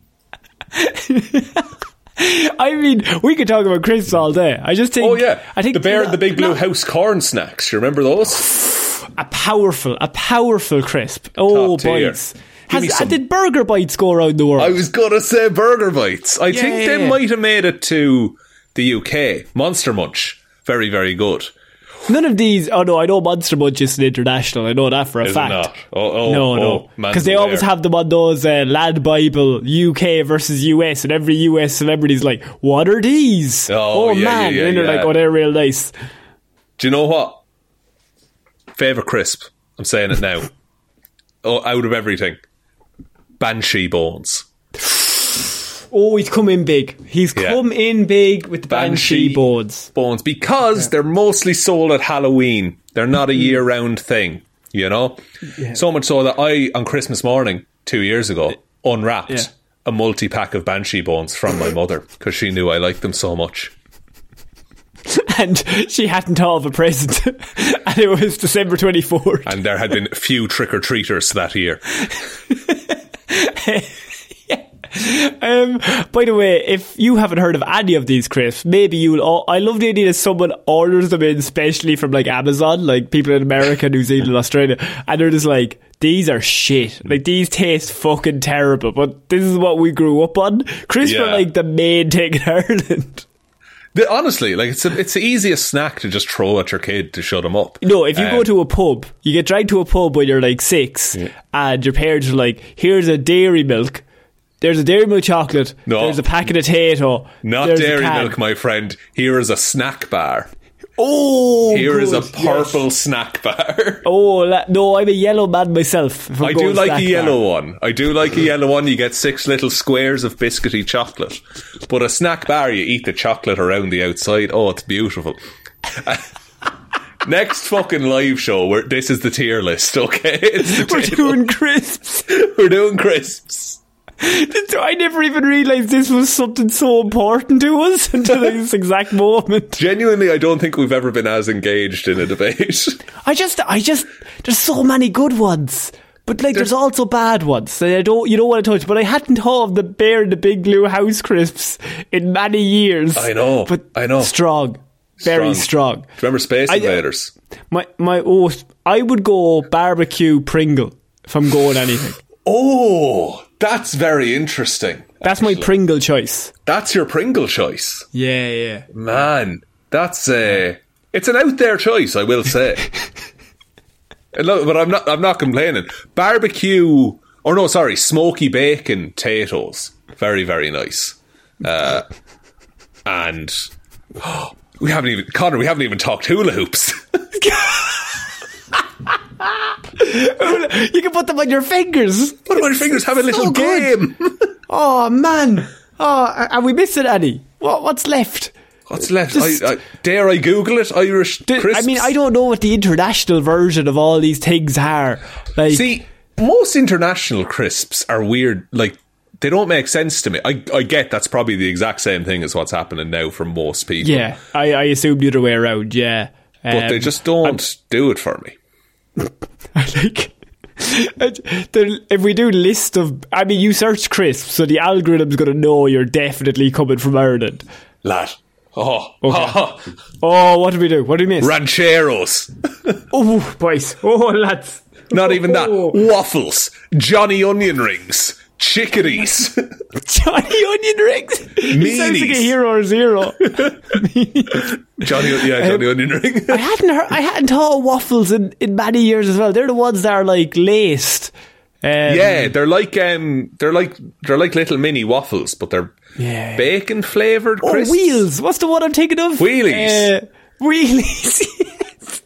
I mean, we could talk about crisps all day. I just think... Oh, yeah. I think the Bear and the Big Blue House corn snacks. You remember those? A powerful crisp. Oh, boys. Did Burger Bites go around the world? I was going to say Burger Bites. I think they might have made it to the UK. Monster Munch. Very, very good. None of these... Oh, no, I know Monster Munch is an international. I know that for a fact. Is it not? No. Because they always have them on those Lad Bible, UK versus US, and every US celebrity's like, what are these? Man. And they're like, they're real nice. Do you know what? Favourite crisp. I'm saying it now. Out of everything. Banshee bones. Oh, he's come in big. He's come in big with the Banshee bones. Because they're mostly sold at Halloween. They're not a year-round thing, you know? Yeah. So much so that I, on Christmas morning, 2 years ago, unwrapped a multi-pack of Banshee bones from my mother because she knew I liked them so much. and she hadn't thought of a present, and it was December 24th. And there had been few trick-or-treaters that year. By the way, if you haven't heard of any of these crisps, maybe you'll. I love the idea that someone orders them in, especially from like Amazon, like people in America, New Zealand, Australia, and they're just like, these are shit. Like, these taste fucking terrible, but this is what we grew up on. Crisps are like the main thing in Ireland. Honestly, like it's the easiest snack to just throw at your kid to shut them up. No, if you go to a pub, you get dragged to a pub when you're like 6, and your parents are like, here's a Dairy Milk. There's a Dairy Milk chocolate. No. There's a packet of Tato. Not Dairy Milk, my friend. Here is a snack bar. Oh, here is a purple snack bar. Oh, no, I'm a yellow man myself. I do like a yellow one. I do like a yellow one. You get 6 little squares of biscuity chocolate. But a snack bar, you eat the chocolate around the outside. Oh, it's beautiful. Next fucking live show, this is the tier list, okay? We're doing crisps. We're doing crisps. I never even realised this was something so important to us until this exact moment. Genuinely, I don't think we've ever been as engaged in a debate. I just, there's so many good ones. But like, there's also bad ones. And you don't want to touch. But I hadn't thought of the Bear in the Big Blue House crisps in many years. I know. Strong. Very strong. Do you remember Space Invaders? I would go barbecue Pringle if I'm going anything. Oh, that's very interesting. That's my Pringle choice. That's your Pringle choice. Yeah. Man, that's it's an out there choice, I will say. But I'm not complaining. Barbecue, smoky bacon potatoes, very very nice. And we haven't even talked hula hoops. You can put them on your fingers. Put them on your fingers. Have a little game. Oh man. Oh, are we missing any? What's left? What's left? Dare I Google it? Irish crisps. I mean, I don't know what the international version of all these things are. Like, see, most international crisps are weird. Like, they don't make sense to me. I get that's probably the exact same thing as what's happening now for most people. Yeah, I assume the other way around. Yeah, but they just don't do it for me. I like. If we do list of, I mean, you search crisps, so the algorithm's going to know you're definitely coming from Ireland, lad. Oh, okay. Oh, what did we do? What did we miss? Rancheros. Oh, boys. Oh, lads. Not even that. Waffles. Johnny Onion Rings. Chickadees. Johnny Onion Rings. He sounds like a Hero Zero. Johnny Onion Ring. I hadn't thought of waffles in many years as well. They're the ones that are like laced. Yeah, they're like little mini waffles, but they're bacon flavoured crisps. Oh, Wheels. What's the one I'm thinking of? Wheelies. Wheelies.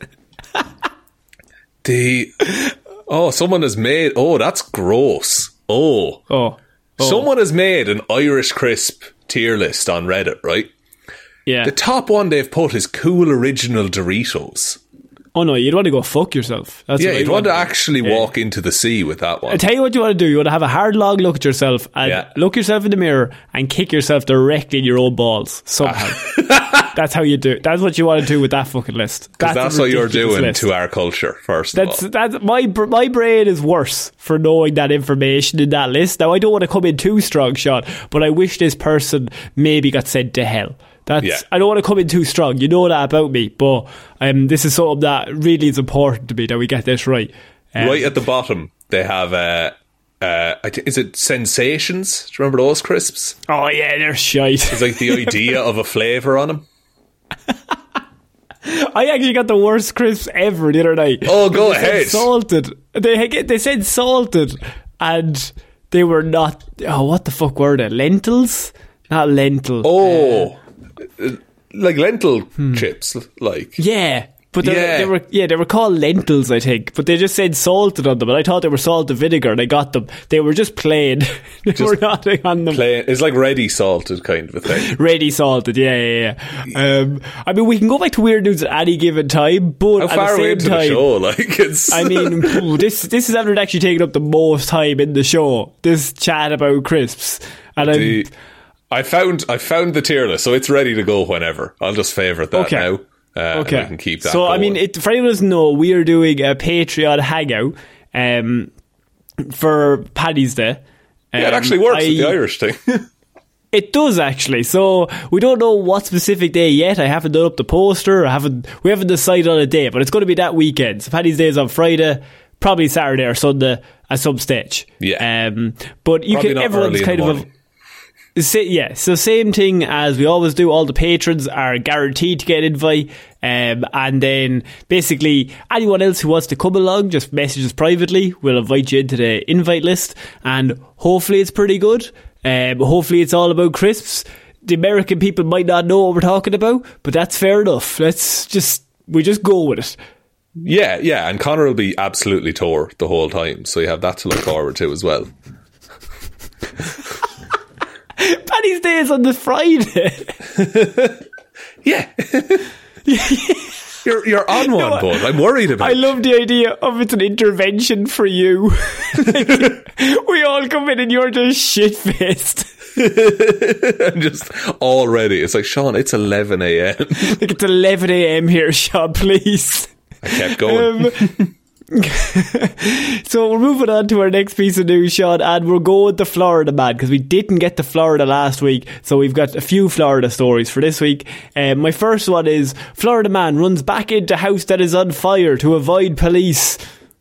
Yes. Someone has made. Oh, that's gross. Oh. Someone has made an Irish crisp tier list on Reddit, right? Yeah. The top one they've put is cool original Doritos. Oh no, you'd want to go fuck yourself. That's you'd want to actually walk into the sea with that one. I tell you what you want to do. You want to have a hard long look at yourself and look yourself in the mirror and kick yourself directly in your own balls somehow. That's how you do it. That's what you want to do with that fucking list. That's what you're doing to our culture, first of all. That's my brain is worse for knowing that information in that list. Now, I don't want to come in too strong, Sean, but I wish this person maybe got sent to hell. I don't want to come in too strong. You know that about me, but this is something that really is important to me that we get this right. Right at the bottom, they have is it Sensations? Do you remember those crisps? Oh yeah, they're shite. It's like the idea of a flavour on them. I actually got the worst crisps ever the other night. Oh, go ahead. Salted. They said salted, and they were not. Oh, what the fuck were they? Lentils? Not lentil. Oh. Like lentil chips, like but they were called lentils, I think, but they just said salted on them, and I thought they were salt and vinegar, and I got them. They were just plain. They were nothing on them. Plain. It's like ready salted kind of a thing. Ready salted, yeah. I mean, we can go back to weird news at any given time, but how far at the same into time, the show? Like it's. I mean, this is after actually taking up the most time in the show. This chat about crisps, and I found the tier list, so it's ready to go whenever. I'll just favourite that now. Okay. And we can keep that So, going. I mean, for anyone who doesn't know, we are doing a Patreon hangout for Paddy's Day. Yeah, it actually works with the Irish thing. It does, actually. So we don't know what specific day yet. I haven't done up the poster. We haven't decided on a day, but it's going to be that weekend. So Paddy's Day is on Friday, probably Saturday or Sunday at some stage. Yeah. But you probably can. Everyone's kind of. So same thing as we always do. All the patrons are guaranteed to get an invite, and then basically anyone else who wants to come along, just message us privately. We'll invite you into the invite list, and hopefully it's pretty good. Hopefully it's all about crisps. The American people might not know what we're talking about, but that's fair enough. We just go with it. Yeah, and Conor will be absolutely tore the whole time, so you have that to look forward to as well. Paddy's Day is on the Friday. Yeah. You're on one, bud. I'm worried about it. I love the idea of it's an intervention for you. We all come in and you're just shit-faced. I'm just already. It's like, Sean, it's 11 a.m. Like, it's 11 a.m. here, Sean, please. I kept going. So we're moving on to our next piece of news, Sean, and we're going with the Florida man, because we didn't get to Florida last week, so we've got a few Florida stories for this week. My first one is, Florida man runs back into house that is on fire to avoid police.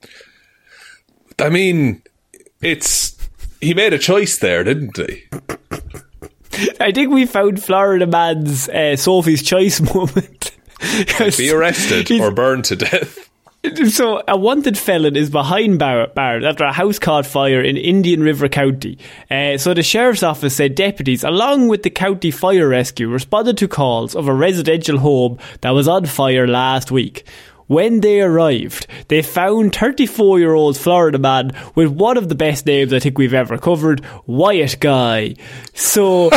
I mean, he made a choice there, didn't he? I think we found Florida man's Sophie's Choice moment. Be arrested or burned to death. So, a wanted felon is behind bars after a house caught fire in Indian River County. So the Sheriff's Office said deputies, along with the County Fire Rescue, responded to calls of a residential home that was on fire last week. When they arrived, they found 34-year-old Florida man with one of the best names I think we've ever covered, Wyatt Guy. So...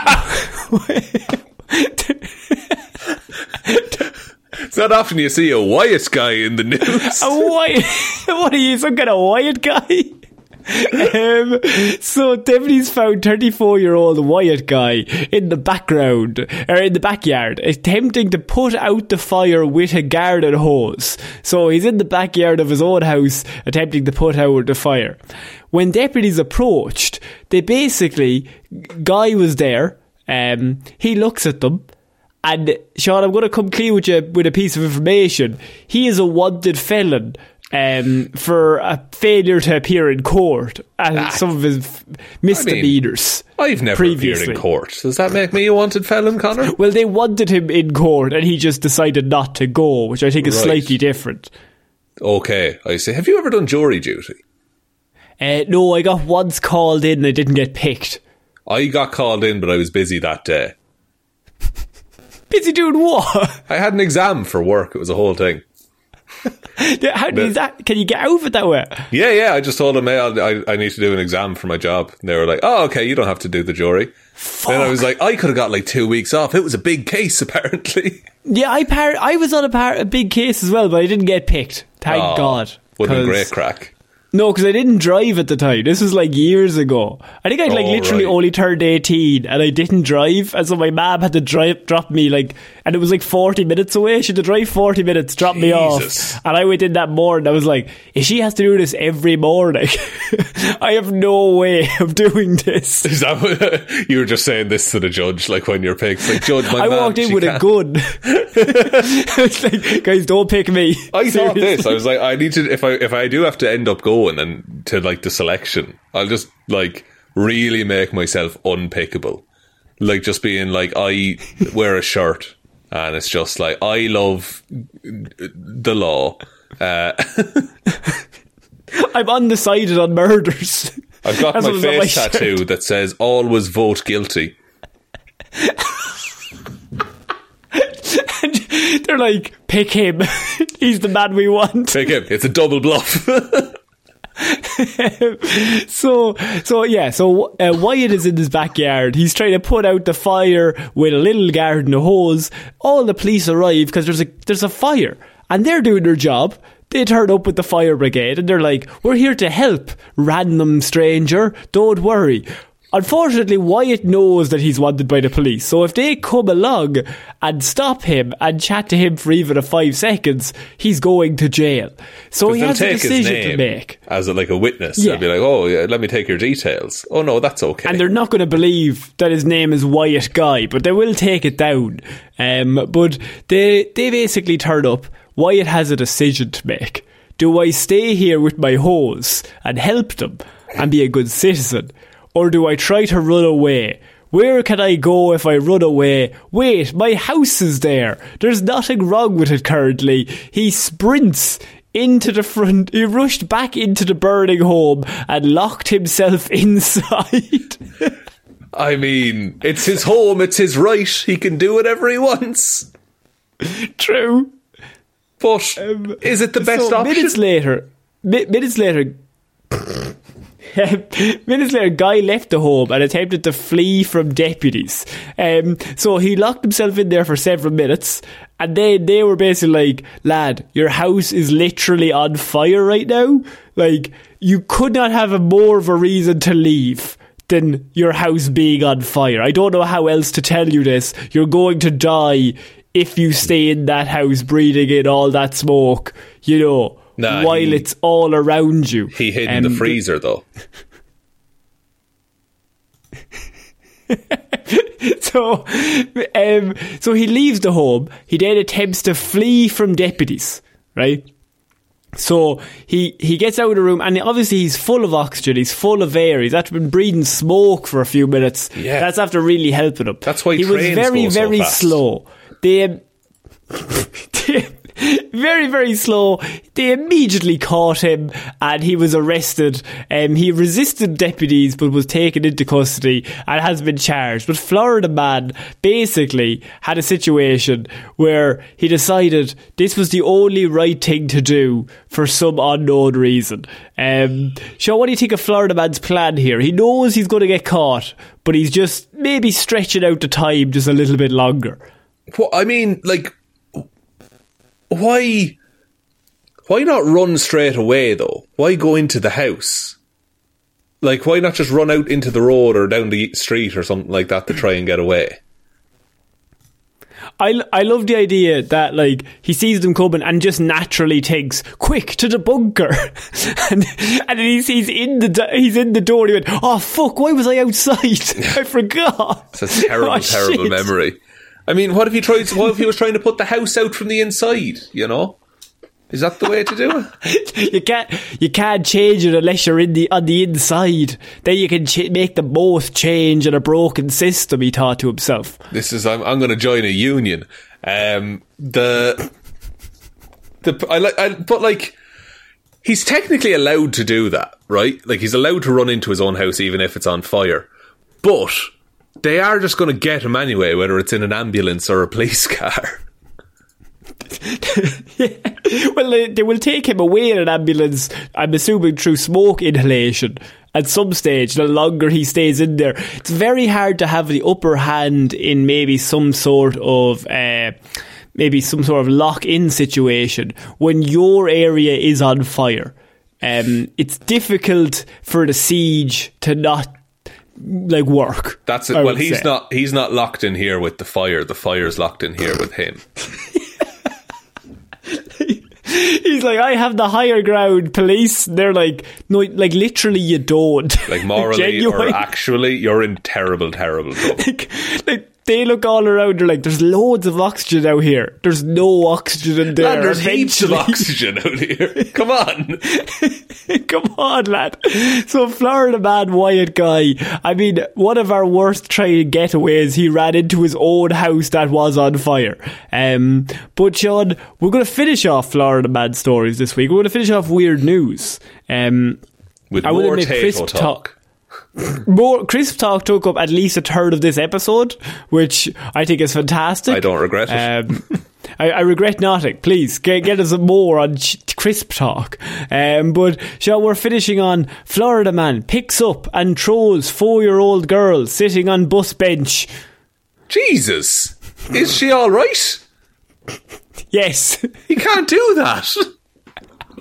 It's not often you see a Wyatt Guy in the news. A Wyatt? What are you, some kind of Wyatt Guy? So deputies found 34-year-old Wyatt Guy in the backyard, attempting to put out the fire with a garden hose. So he's in the backyard of his own house, attempting to put out the fire. When deputies approached, Guy was there. He looks at them. And, Sean, I'm going to come clean with you with a piece of information. He is a wanted felon for a failure to appear in court and some of his misdemeanors. I've never appeared in court. Does that make me a wanted felon, Conor? Well, they wanted him in court and he just decided not to go, which I think is slightly different. Okay, I see. Have you ever done jury duty? No, I got once called in and I didn't get picked. I got called in, but I was busy that day. Busy doing what? I had an exam for work. It was a whole thing. How does that? Can you get out of it that way? Yeah. I just told them, hey, I need to do an exam for my job. And they were like, oh, okay, you don't have to do the jury. Fuck. And I was like, I could have got like 2 weeks off. It was a big case, apparently. Yeah, I was on a big case as well, but I didn't get picked. Thank God. Would have been great crack. No, because I didn't drive at the time. This was like years ago. I think I'd literally only turned 18 and I didn't drive. And so my mum had to drop me and it was like 40 minutes away. She had to drive 40 minutes, drop me off. And I went in that morning. I was like, if she has to do this every morning, I have no way of doing this. Is that what, you were just saying this to the judge, like when you're picked? Like, Judge, I walked in with a gun. I was like, guys, don't pick me. I thought this. I was like, I need to, if I do have to end up going and to like the selection, I'll just like really make myself unpickable. Like just being like, I wear a shirt and it's just like, I love the law. I'm undecided on murders. I've got my face tattoo that says always vote guilty. And they're like, pick him. He's the man we want. Pick him. It's a double bluff. So Wyatt is in his backyard. He's trying to put out the fire with a little garden hose. All the police arrive because there's a fire and they're doing their job. They turn up with the fire brigade and they're like, we're here to help, random stranger, don't worry. unfortunately, Wyatt knows that he's wanted by the police. So if they come along and stop him and chat to him for even 5 seconds, he's going to jail. So he has a decision to make. As like a witness. Yeah. They'll be like, oh, yeah, let me take your details. Oh, no, that's okay. And they're not going to believe that his name is Wyatt Guy, but they will take it down. But they basically turn up. Wyatt has a decision to make. Do I stay here with my hose and help them and be a good citizen? Or do I try to run away? Where can I go if I run away? Wait, my house is there. There's nothing wrong with it currently. He sprints into the front. He rushed back into the burning home and locked himself inside. I mean, it's his home, it's his right. He can do whatever he wants. True. But is it the best option? Minutes later, Guy left the home and attempted to flee from deputies. So he locked himself in there for several minutes, and then they were basically like, lad, your house is literally on fire right now. Like, you could not have a more of a reason to leave than your house being on fire. I don't know how else to tell you this. You're going to die if you stay in that house breathing in all that smoke, you know, while it's all around you. He hid in the freezer, though. So he leaves the home. He then attempts to flee from deputies, right? So he gets out of the room, and obviously he's full of oxygen, he's full of air, he's after been breathing smoke for a few minutes. Yeah. That's after really helping him. That's why he was very, very slow. They very, very slow. They immediately caught him and he was arrested. He resisted deputies but was taken into custody and has been charged. But Florida Man basically had a situation where he decided this was the only right thing to do for some unknown reason. Sean, what do you think of Florida Man's plan here? He knows he's going to get caught, but he's just maybe stretching out the time just a little bit longer. Well, I mean, like, why not run straight away, though? Why go into the house? Like, why not just run out into the road or down the street or something like that to try and get away? I love the idea that, like, he sees them coming and just naturally thinks, quick, to the bunker. and then he's in the door and he went, oh, fuck, why was I outside? I forgot. It's a terrible, terrible memory. I mean, what if he was trying to put the house out from the inside, you know? Is that the way to do it? You can't change it unless you're on the inside. Then you can make them both change in a broken system, he thought to himself. I'm going to join a union. But he's technically allowed to do that, right? Like, he's allowed to run into his own house even if it's on fire. But they are just going to get him anyway, whether it's in an ambulance or a police car. Yeah. Well, they will take him away in an ambulance, I'm assuming through smoke inhalation at some stage, the longer he stays in there. It's very hard to have the upper hand in maybe some sort of lock-in situation when your area is on fire. It's difficult for the siege to not work. That's it. Well, he's not locked in here with the fire. The fire's locked in here with him. He's like, I have the higher ground, police. They're like, no, like, literally you don't. Like, morally or actually, you're in terrible, terrible trouble. like they look all around, they're like, there's loads of oxygen out here. There's no oxygen in there. Man, there's heaps of oxygen out here. Come on. Come on, lad. So Florida Man, Wyatt Guy, I mean, one of our worst train getaways, he ran into his own house that was on fire. But Sean, we're going to finish off Florida Man stories this week. We're going to finish off weird news. With more Tato talk. More Crisp Talk took up at least a third of this episode, which I think is fantastic. I don't regret it. I regret nothing. Please get us more on Crisp Talk. But Sean, we're finishing on Florida Man picks up and throws 4-year-old girl sitting on bus bench. Jesus, is she all right? Yes. He can't do that.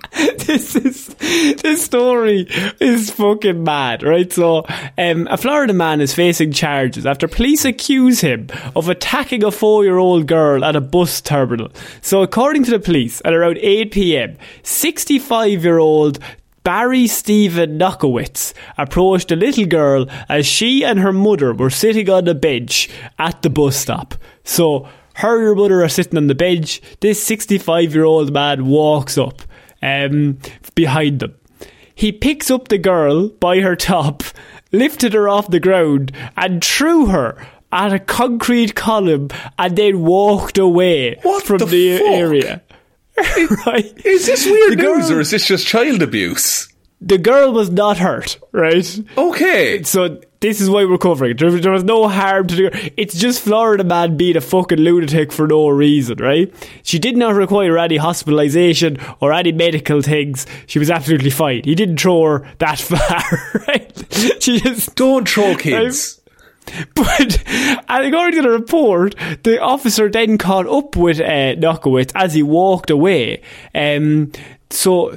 This story is fucking mad, right? So, a Florida man is facing charges after police accuse him of attacking a 4-year-old girl at a bus terminal. So, according to the police, at around 8 p.m, 65-year-old Barry Stephen Knockowitz approached a little girl as she and her mother were sitting on the bench at the bus stop. So, her and her mother are sitting on the bench. This 65-year-old man walks up behind them. He picks up the girl by her top, lifted her off the ground and threw her at a concrete column and then walked away from the area. Right? Is this weird news or is this just child abuse? The girl was not hurt, right? Okay. So this is why we're covering it. There was no harm to the girl. It's just Florida man being a fucking lunatic for no reason, right? She did not require any hospitalisation or any medical things. She was absolutely fine. He didn't throw her that far, right? She just... Don't throw kids. But according to the report, the officer then caught up with Knockowitz as he walked away. So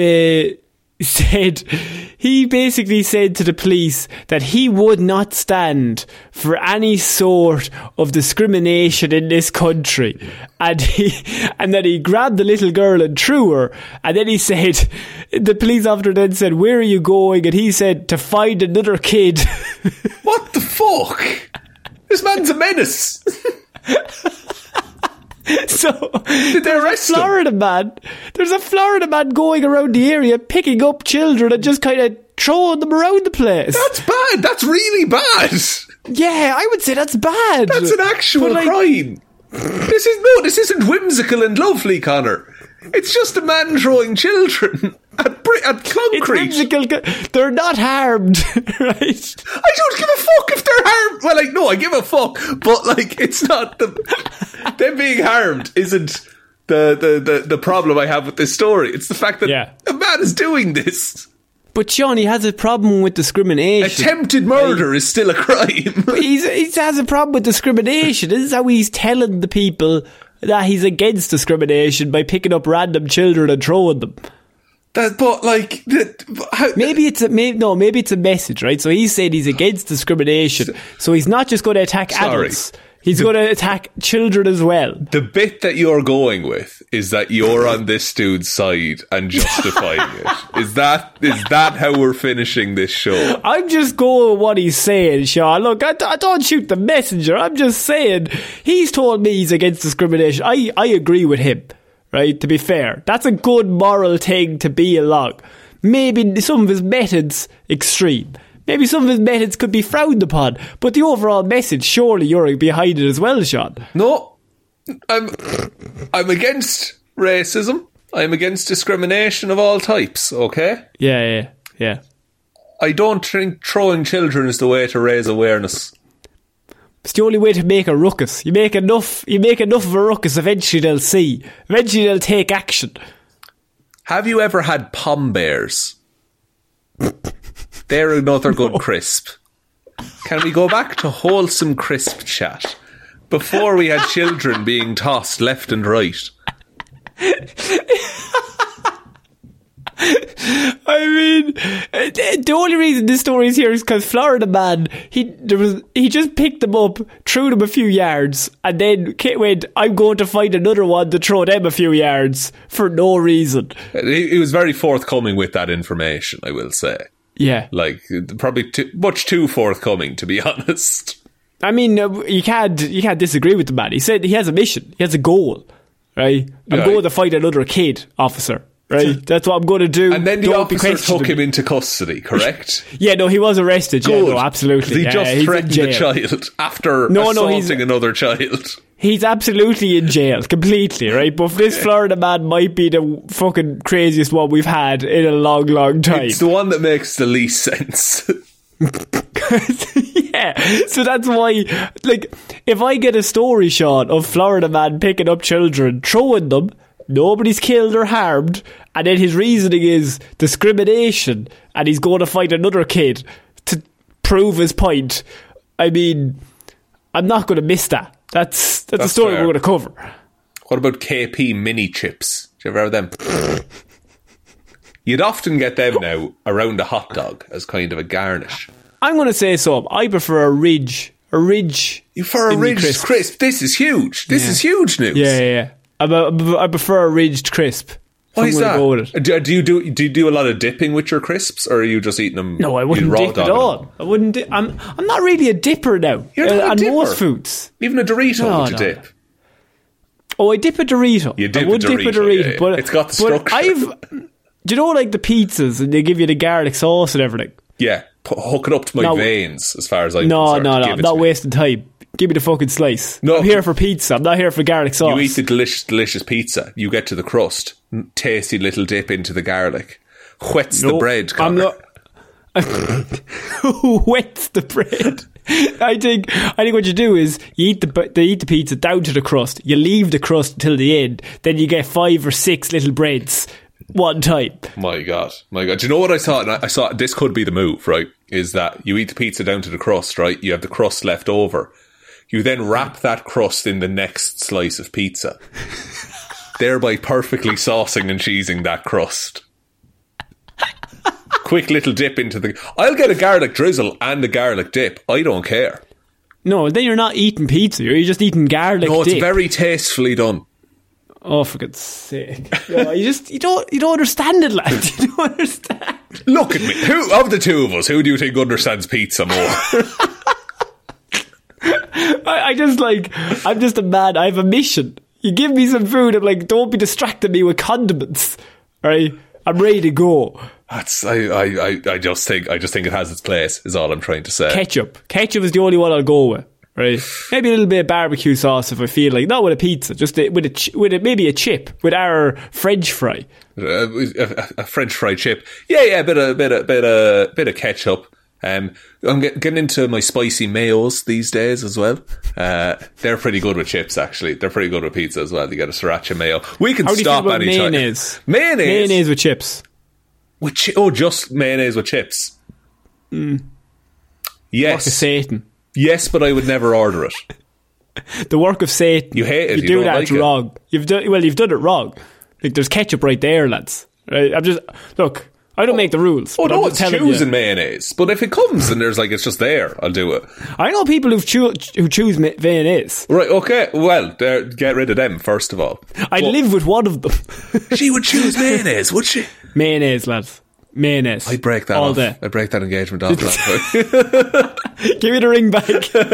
he basically said to the police that he would not stand for any sort of discrimination in this country, and that he grabbed the little girl and threw her. And then he said, the police officer then said, "Where are you going?" And he said, "To find another kid." What the fuck? This man's a menace. So did they arrest him? There's a Florida man going around the area picking up children and just kind of throwing them around the place. That's bad. That's really bad. Yeah, I would say that's bad. That's an actual crime. This isn't whimsical and lovely, Connor. It's just a man throwing children at concrete. It's whimsical. They're not harmed, right? I don't give a fuck if they're harmed. Well, no, I give a fuck, but it's not them being harmed isn't the problem I have with this story. It's the fact that a man is doing this. But Sean, he has a problem with discrimination. Attempted murder is still a crime. He has a problem with discrimination. This is how he's telling the people that he's against discrimination by picking up random children and throwing them. Maybe it's a message, right? So he's saying he's against discrimination. So he's not just going to attack adults. He's going to attack children as well. The bit that you're going with is that you're on this dude's side and justifying it. Is that how we're finishing this show? I'm just going with what he's saying, Sean. Look, I don't shoot the messenger. I'm just saying he's told me he's against discrimination. I agree with him, right? To be fair, that's a good moral thing to be along. Maybe some of his methods extreme. Maybe some of his methods could be frowned upon, but the overall message, surely you're behind it as well, Sean. No, I'm against racism. I'm against discrimination of all types, okay? Yeah. I don't think throwing children is the way to raise awareness. It's the only way to make a ruckus. You make enough of a ruckus, eventually they'll see. Eventually they'll take action. Have you ever had pom bears? They're another good crisp. Can we go back to wholesome crisp chat before we had children being tossed left and right? I mean, the only reason this story is here is because Florida man, he just picked them up, threw them a few yards, and then went, "I'm going to find another one to throw them a few yards," for no reason. He was very forthcoming with that information, I will say. Yeah. Probably much too forthcoming, to be honest. I mean, you can't disagree with the man. He said he has a mission. He has a goal, right? I'm going to fight another kid, officer, right? That's what I'm going to do. And then the officer took him into custody, correct? Yeah, no, he was arrested. Good. Yeah, no, absolutely. He just threatened the child after assaulting another child. He's absolutely in jail, completely, right? But this Florida man might be the fucking craziest one we've had in a long, long time. It's the one that makes the least sense. Yeah, so that's why, if I get a story, Sean, of Florida man picking up children, throwing them, nobody's killed or harmed, and then his reasoning is discrimination, and he's going to fight another kid to prove his point, I mean, I'm not going to miss that. That's a story we're going to cover. What about KP mini chips? Do you ever have them? You'd often get them now around a hot dog as kind of a garnish. I'm going to say so. I prefer a ridge. A ridge. You prefer a ridged crisp? This is huge. This is huge news. Yeah. I prefer a ridged crisp. Why is that? Go with it. Do you do a lot of dipping with your crisps, or are you just eating them? No, I wouldn't dip at all. I wouldn't dip. I'm not really a dipper now. You're not a on dipper. most foods. Even a Dorito, would you dip? No. Oh, I dip a Dorito. You dip I would a Dorito, dip a Dorito, yeah. but It's got the structure. Do you know like the pizzas and they give you the garlic sauce and everything? Yeah, hook it up to my veins as far as I'm concerned. No, I'm not wasting time. Give me the fucking slice. No, I'm here for pizza. I'm not here for garlic sauce. You eat the delicious pizza. You get to the crust. Tasty little dip into the garlic. Whets the bread, Connor. Who wets the bread? I think what you do is you eat the pizza down to the crust. You leave the crust until the end. Then you get 5 or 6 little breads one time. My God. Do you know what I saw? And I saw this could be the move, right? Is that you eat the pizza down to the crust, right? You have the crust left over. You then wrap that crust in the next slice of pizza, thereby perfectly saucing and cheesing that crust. Quick little dip into the... I'll get a garlic drizzle and a garlic dip. I don't care. No, then you're not eating pizza. You're just eating garlic No, it's dip. very tastefully done. Oh, for God's sake. No, you don't understand it, lad. You don't understand. Look at me. Who of the two of us, who do you think understands pizza more? I'm just a man. I have a mission. You give me some food, I'm like, don't be distracting me with condiments. Alright? I'm ready to go. I just think it has its place, is all I'm trying to say. Ketchup is the only one I'll go with. Right? Maybe a little bit of barbecue sauce if I feel like. Not with a pizza, just with maybe a chip, with our French fry. A French fry chip. Yeah, bit of ketchup. I'm getting into my spicy mayos these days as well. They're pretty good with chips, actually. They're pretty good with pizza as well. You get a sriracha mayo. We can stop any time. Mayonnaise? Mayonnaise with chips. Just mayonnaise with chips. Yes. Work of Satan. Yes, but I would never order it. The work of Satan. You hate it. You do that, it's wrong. You've done it wrong. Like, there's ketchup right there, lads. Right? Look, I don't make the rules. Oh, no one's choosing mayonnaise. But if it comes and there's it's just there, I'll do it. I know people who choose mayonnaise. Right, okay. Well, get rid of them, first of all. I'd live with one of them. She would choose mayonnaise, would she? Mayonnaise, lads. Mayonnaise. I'd break that all off. day. I'd break that engagement off. Give me the ring back.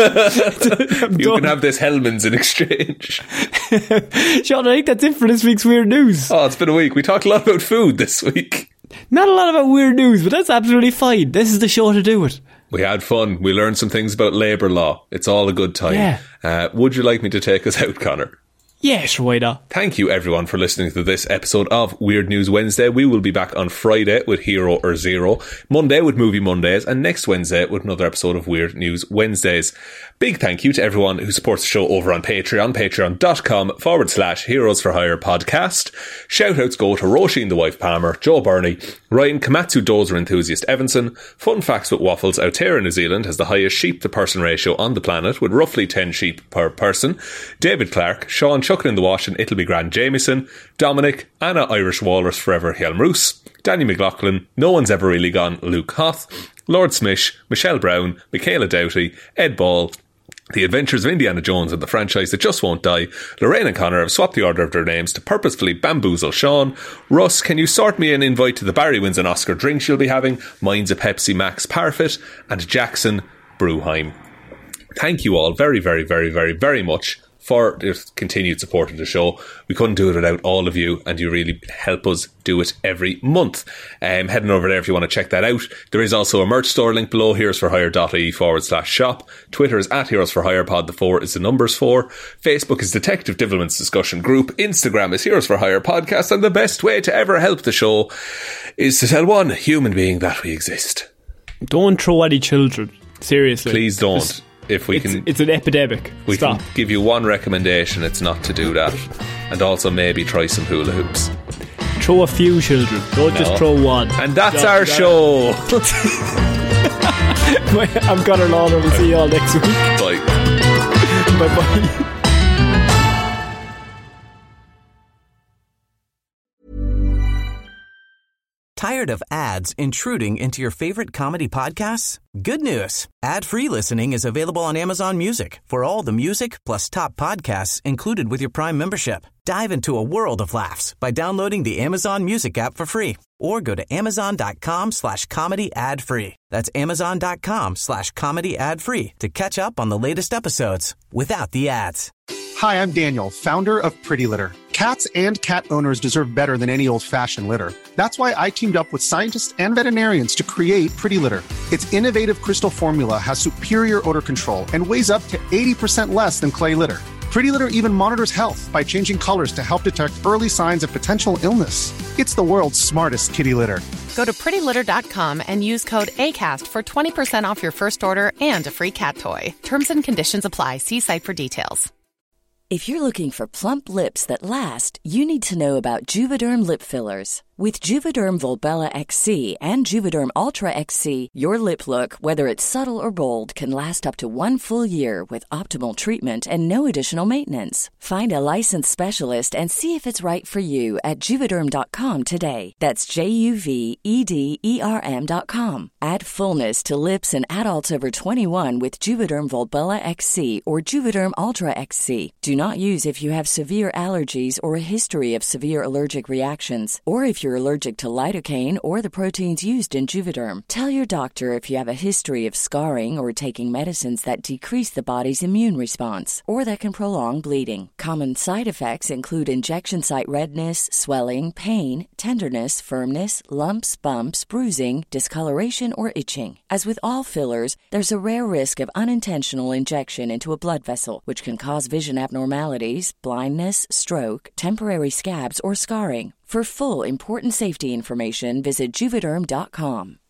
You can have this Hellman's in exchange. Sean, I think that's it for this week's Weird News. Oh, it's been a week. We talked a lot about food this week. Not a lot about weird news, but that's absolutely fine. This is the show to do it. We had fun. We learned some things about labour law. It's all a good time. Yeah. Would you like me to take us out, Connor? Yes, why not? Thank you everyone for listening to this episode of Weird News Wednesday. We will be back on Friday with Hero or Zero, Monday with Movie Mondays, and next Wednesday with another episode of Weird News Wednesdays. Big thank you to everyone who supports the show over on Patreon, patreon.com/Heroes for Hire podcast. Shout outs go to Roisin the Wife Palmer, Joe Burney, Ryan Komatsu Dozer Enthusiast Evanson. Fun Facts with Waffles, Aotearoa, New Zealand has the highest sheep to person ratio on the planet with roughly 10 sheep per person. David Clark, Sean Chucking in the Wash and It'll Be Grand Jameson, Dominic, Anna Irish Walrus Forever Hjelmroos, Danny McLaughlin, No One's Ever Really Gone Luke Hoth, Lord Smish, Michelle Brown, Michaela Doughty, Ed Ball, The Adventures of Indiana Jones and the Franchise That Just Won't Die. Lorraine and Connor have swapped the order of their names to purposefully bamboozle Sean. Russ, can you sort me an invite to the Barry Wins an Oscar drink you'll be having? Mine's a Pepsi Max Parfit. And Jackson Bruheim. Thank you all very, very, very, very, very much for your continued support of the show. We couldn't do it without all of you, and you really help us do it every month. Heading over there if you want to check that out. There is also a merch store link below, heroesforhire.ie/shop. Twitter is @heroesforhirepod, the 4 is the numbers 4. Facebook is Detective Divilment's discussion group. Instagram is Heroes for Hire podcast, and the best way to ever help the show is to tell one human being that we exist. Don't throw any children. Seriously. Please don't. If we can, it's an epidemic. We can give you one recommendation, it's not to do that. And also maybe try some hula hoops. Throw a few children, don't just throw one. And that's our show. I'm Connor Lawler. We'll see you all next week. Bye. Bye. Tired of ads intruding into your favorite comedy podcasts? Good news. Ad-free listening is available on Amazon Music for all the music plus top podcasts included with your Prime membership. Dive into a world of laughs by downloading the Amazon Music app for free or go to amazon.com/comedy ad-free. That's amazon.com/comedy ad-free to catch up on the latest episodes without the ads. Hi, I'm Daniel, founder of Pretty Litter. Cats and cat owners deserve better than any old-fashioned litter. That's why I teamed up with scientists and veterinarians to create Pretty Litter. Its innovative crystal formula has superior odor control and weighs up to 80% less than clay litter. Pretty Litter even monitors health by changing colors to help detect early signs of potential illness. It's the world's smartest kitty litter. Go to prettylitter.com and use code ACAST for 20% off your first order and a free cat toy. Terms and conditions apply. See site for details. If you're looking for plump lips that last, you need to know about Juvederm lip fillers. With Juvederm Volbella XC and Juvederm Ultra XC, your lip look, whether it's subtle or bold, can last up to 1 full year with optimal treatment and no additional maintenance. Find a licensed specialist and see if it's right for you at Juvederm.com today. That's JUVEDERM.com. Add fullness to lips in adults over 21 with Juvederm Volbella XC or Juvederm Ultra XC. Do not use if you have severe allergies or a history of severe allergic reactions, or if you're allergic to lidocaine or the proteins used in Juvederm. Tell your doctor if you have a history of scarring or taking medicines that decrease the body's immune response or that can prolong bleeding. Common side effects include injection site redness, swelling, pain, tenderness, firmness, lumps, bumps, bruising, discoloration, or itching. As with all fillers, there's a rare risk of unintentional injection into a blood vessel, which can cause vision abnormalities, blindness, stroke, temporary scabs, or scarring. For full, important safety information, visit Juvederm.com.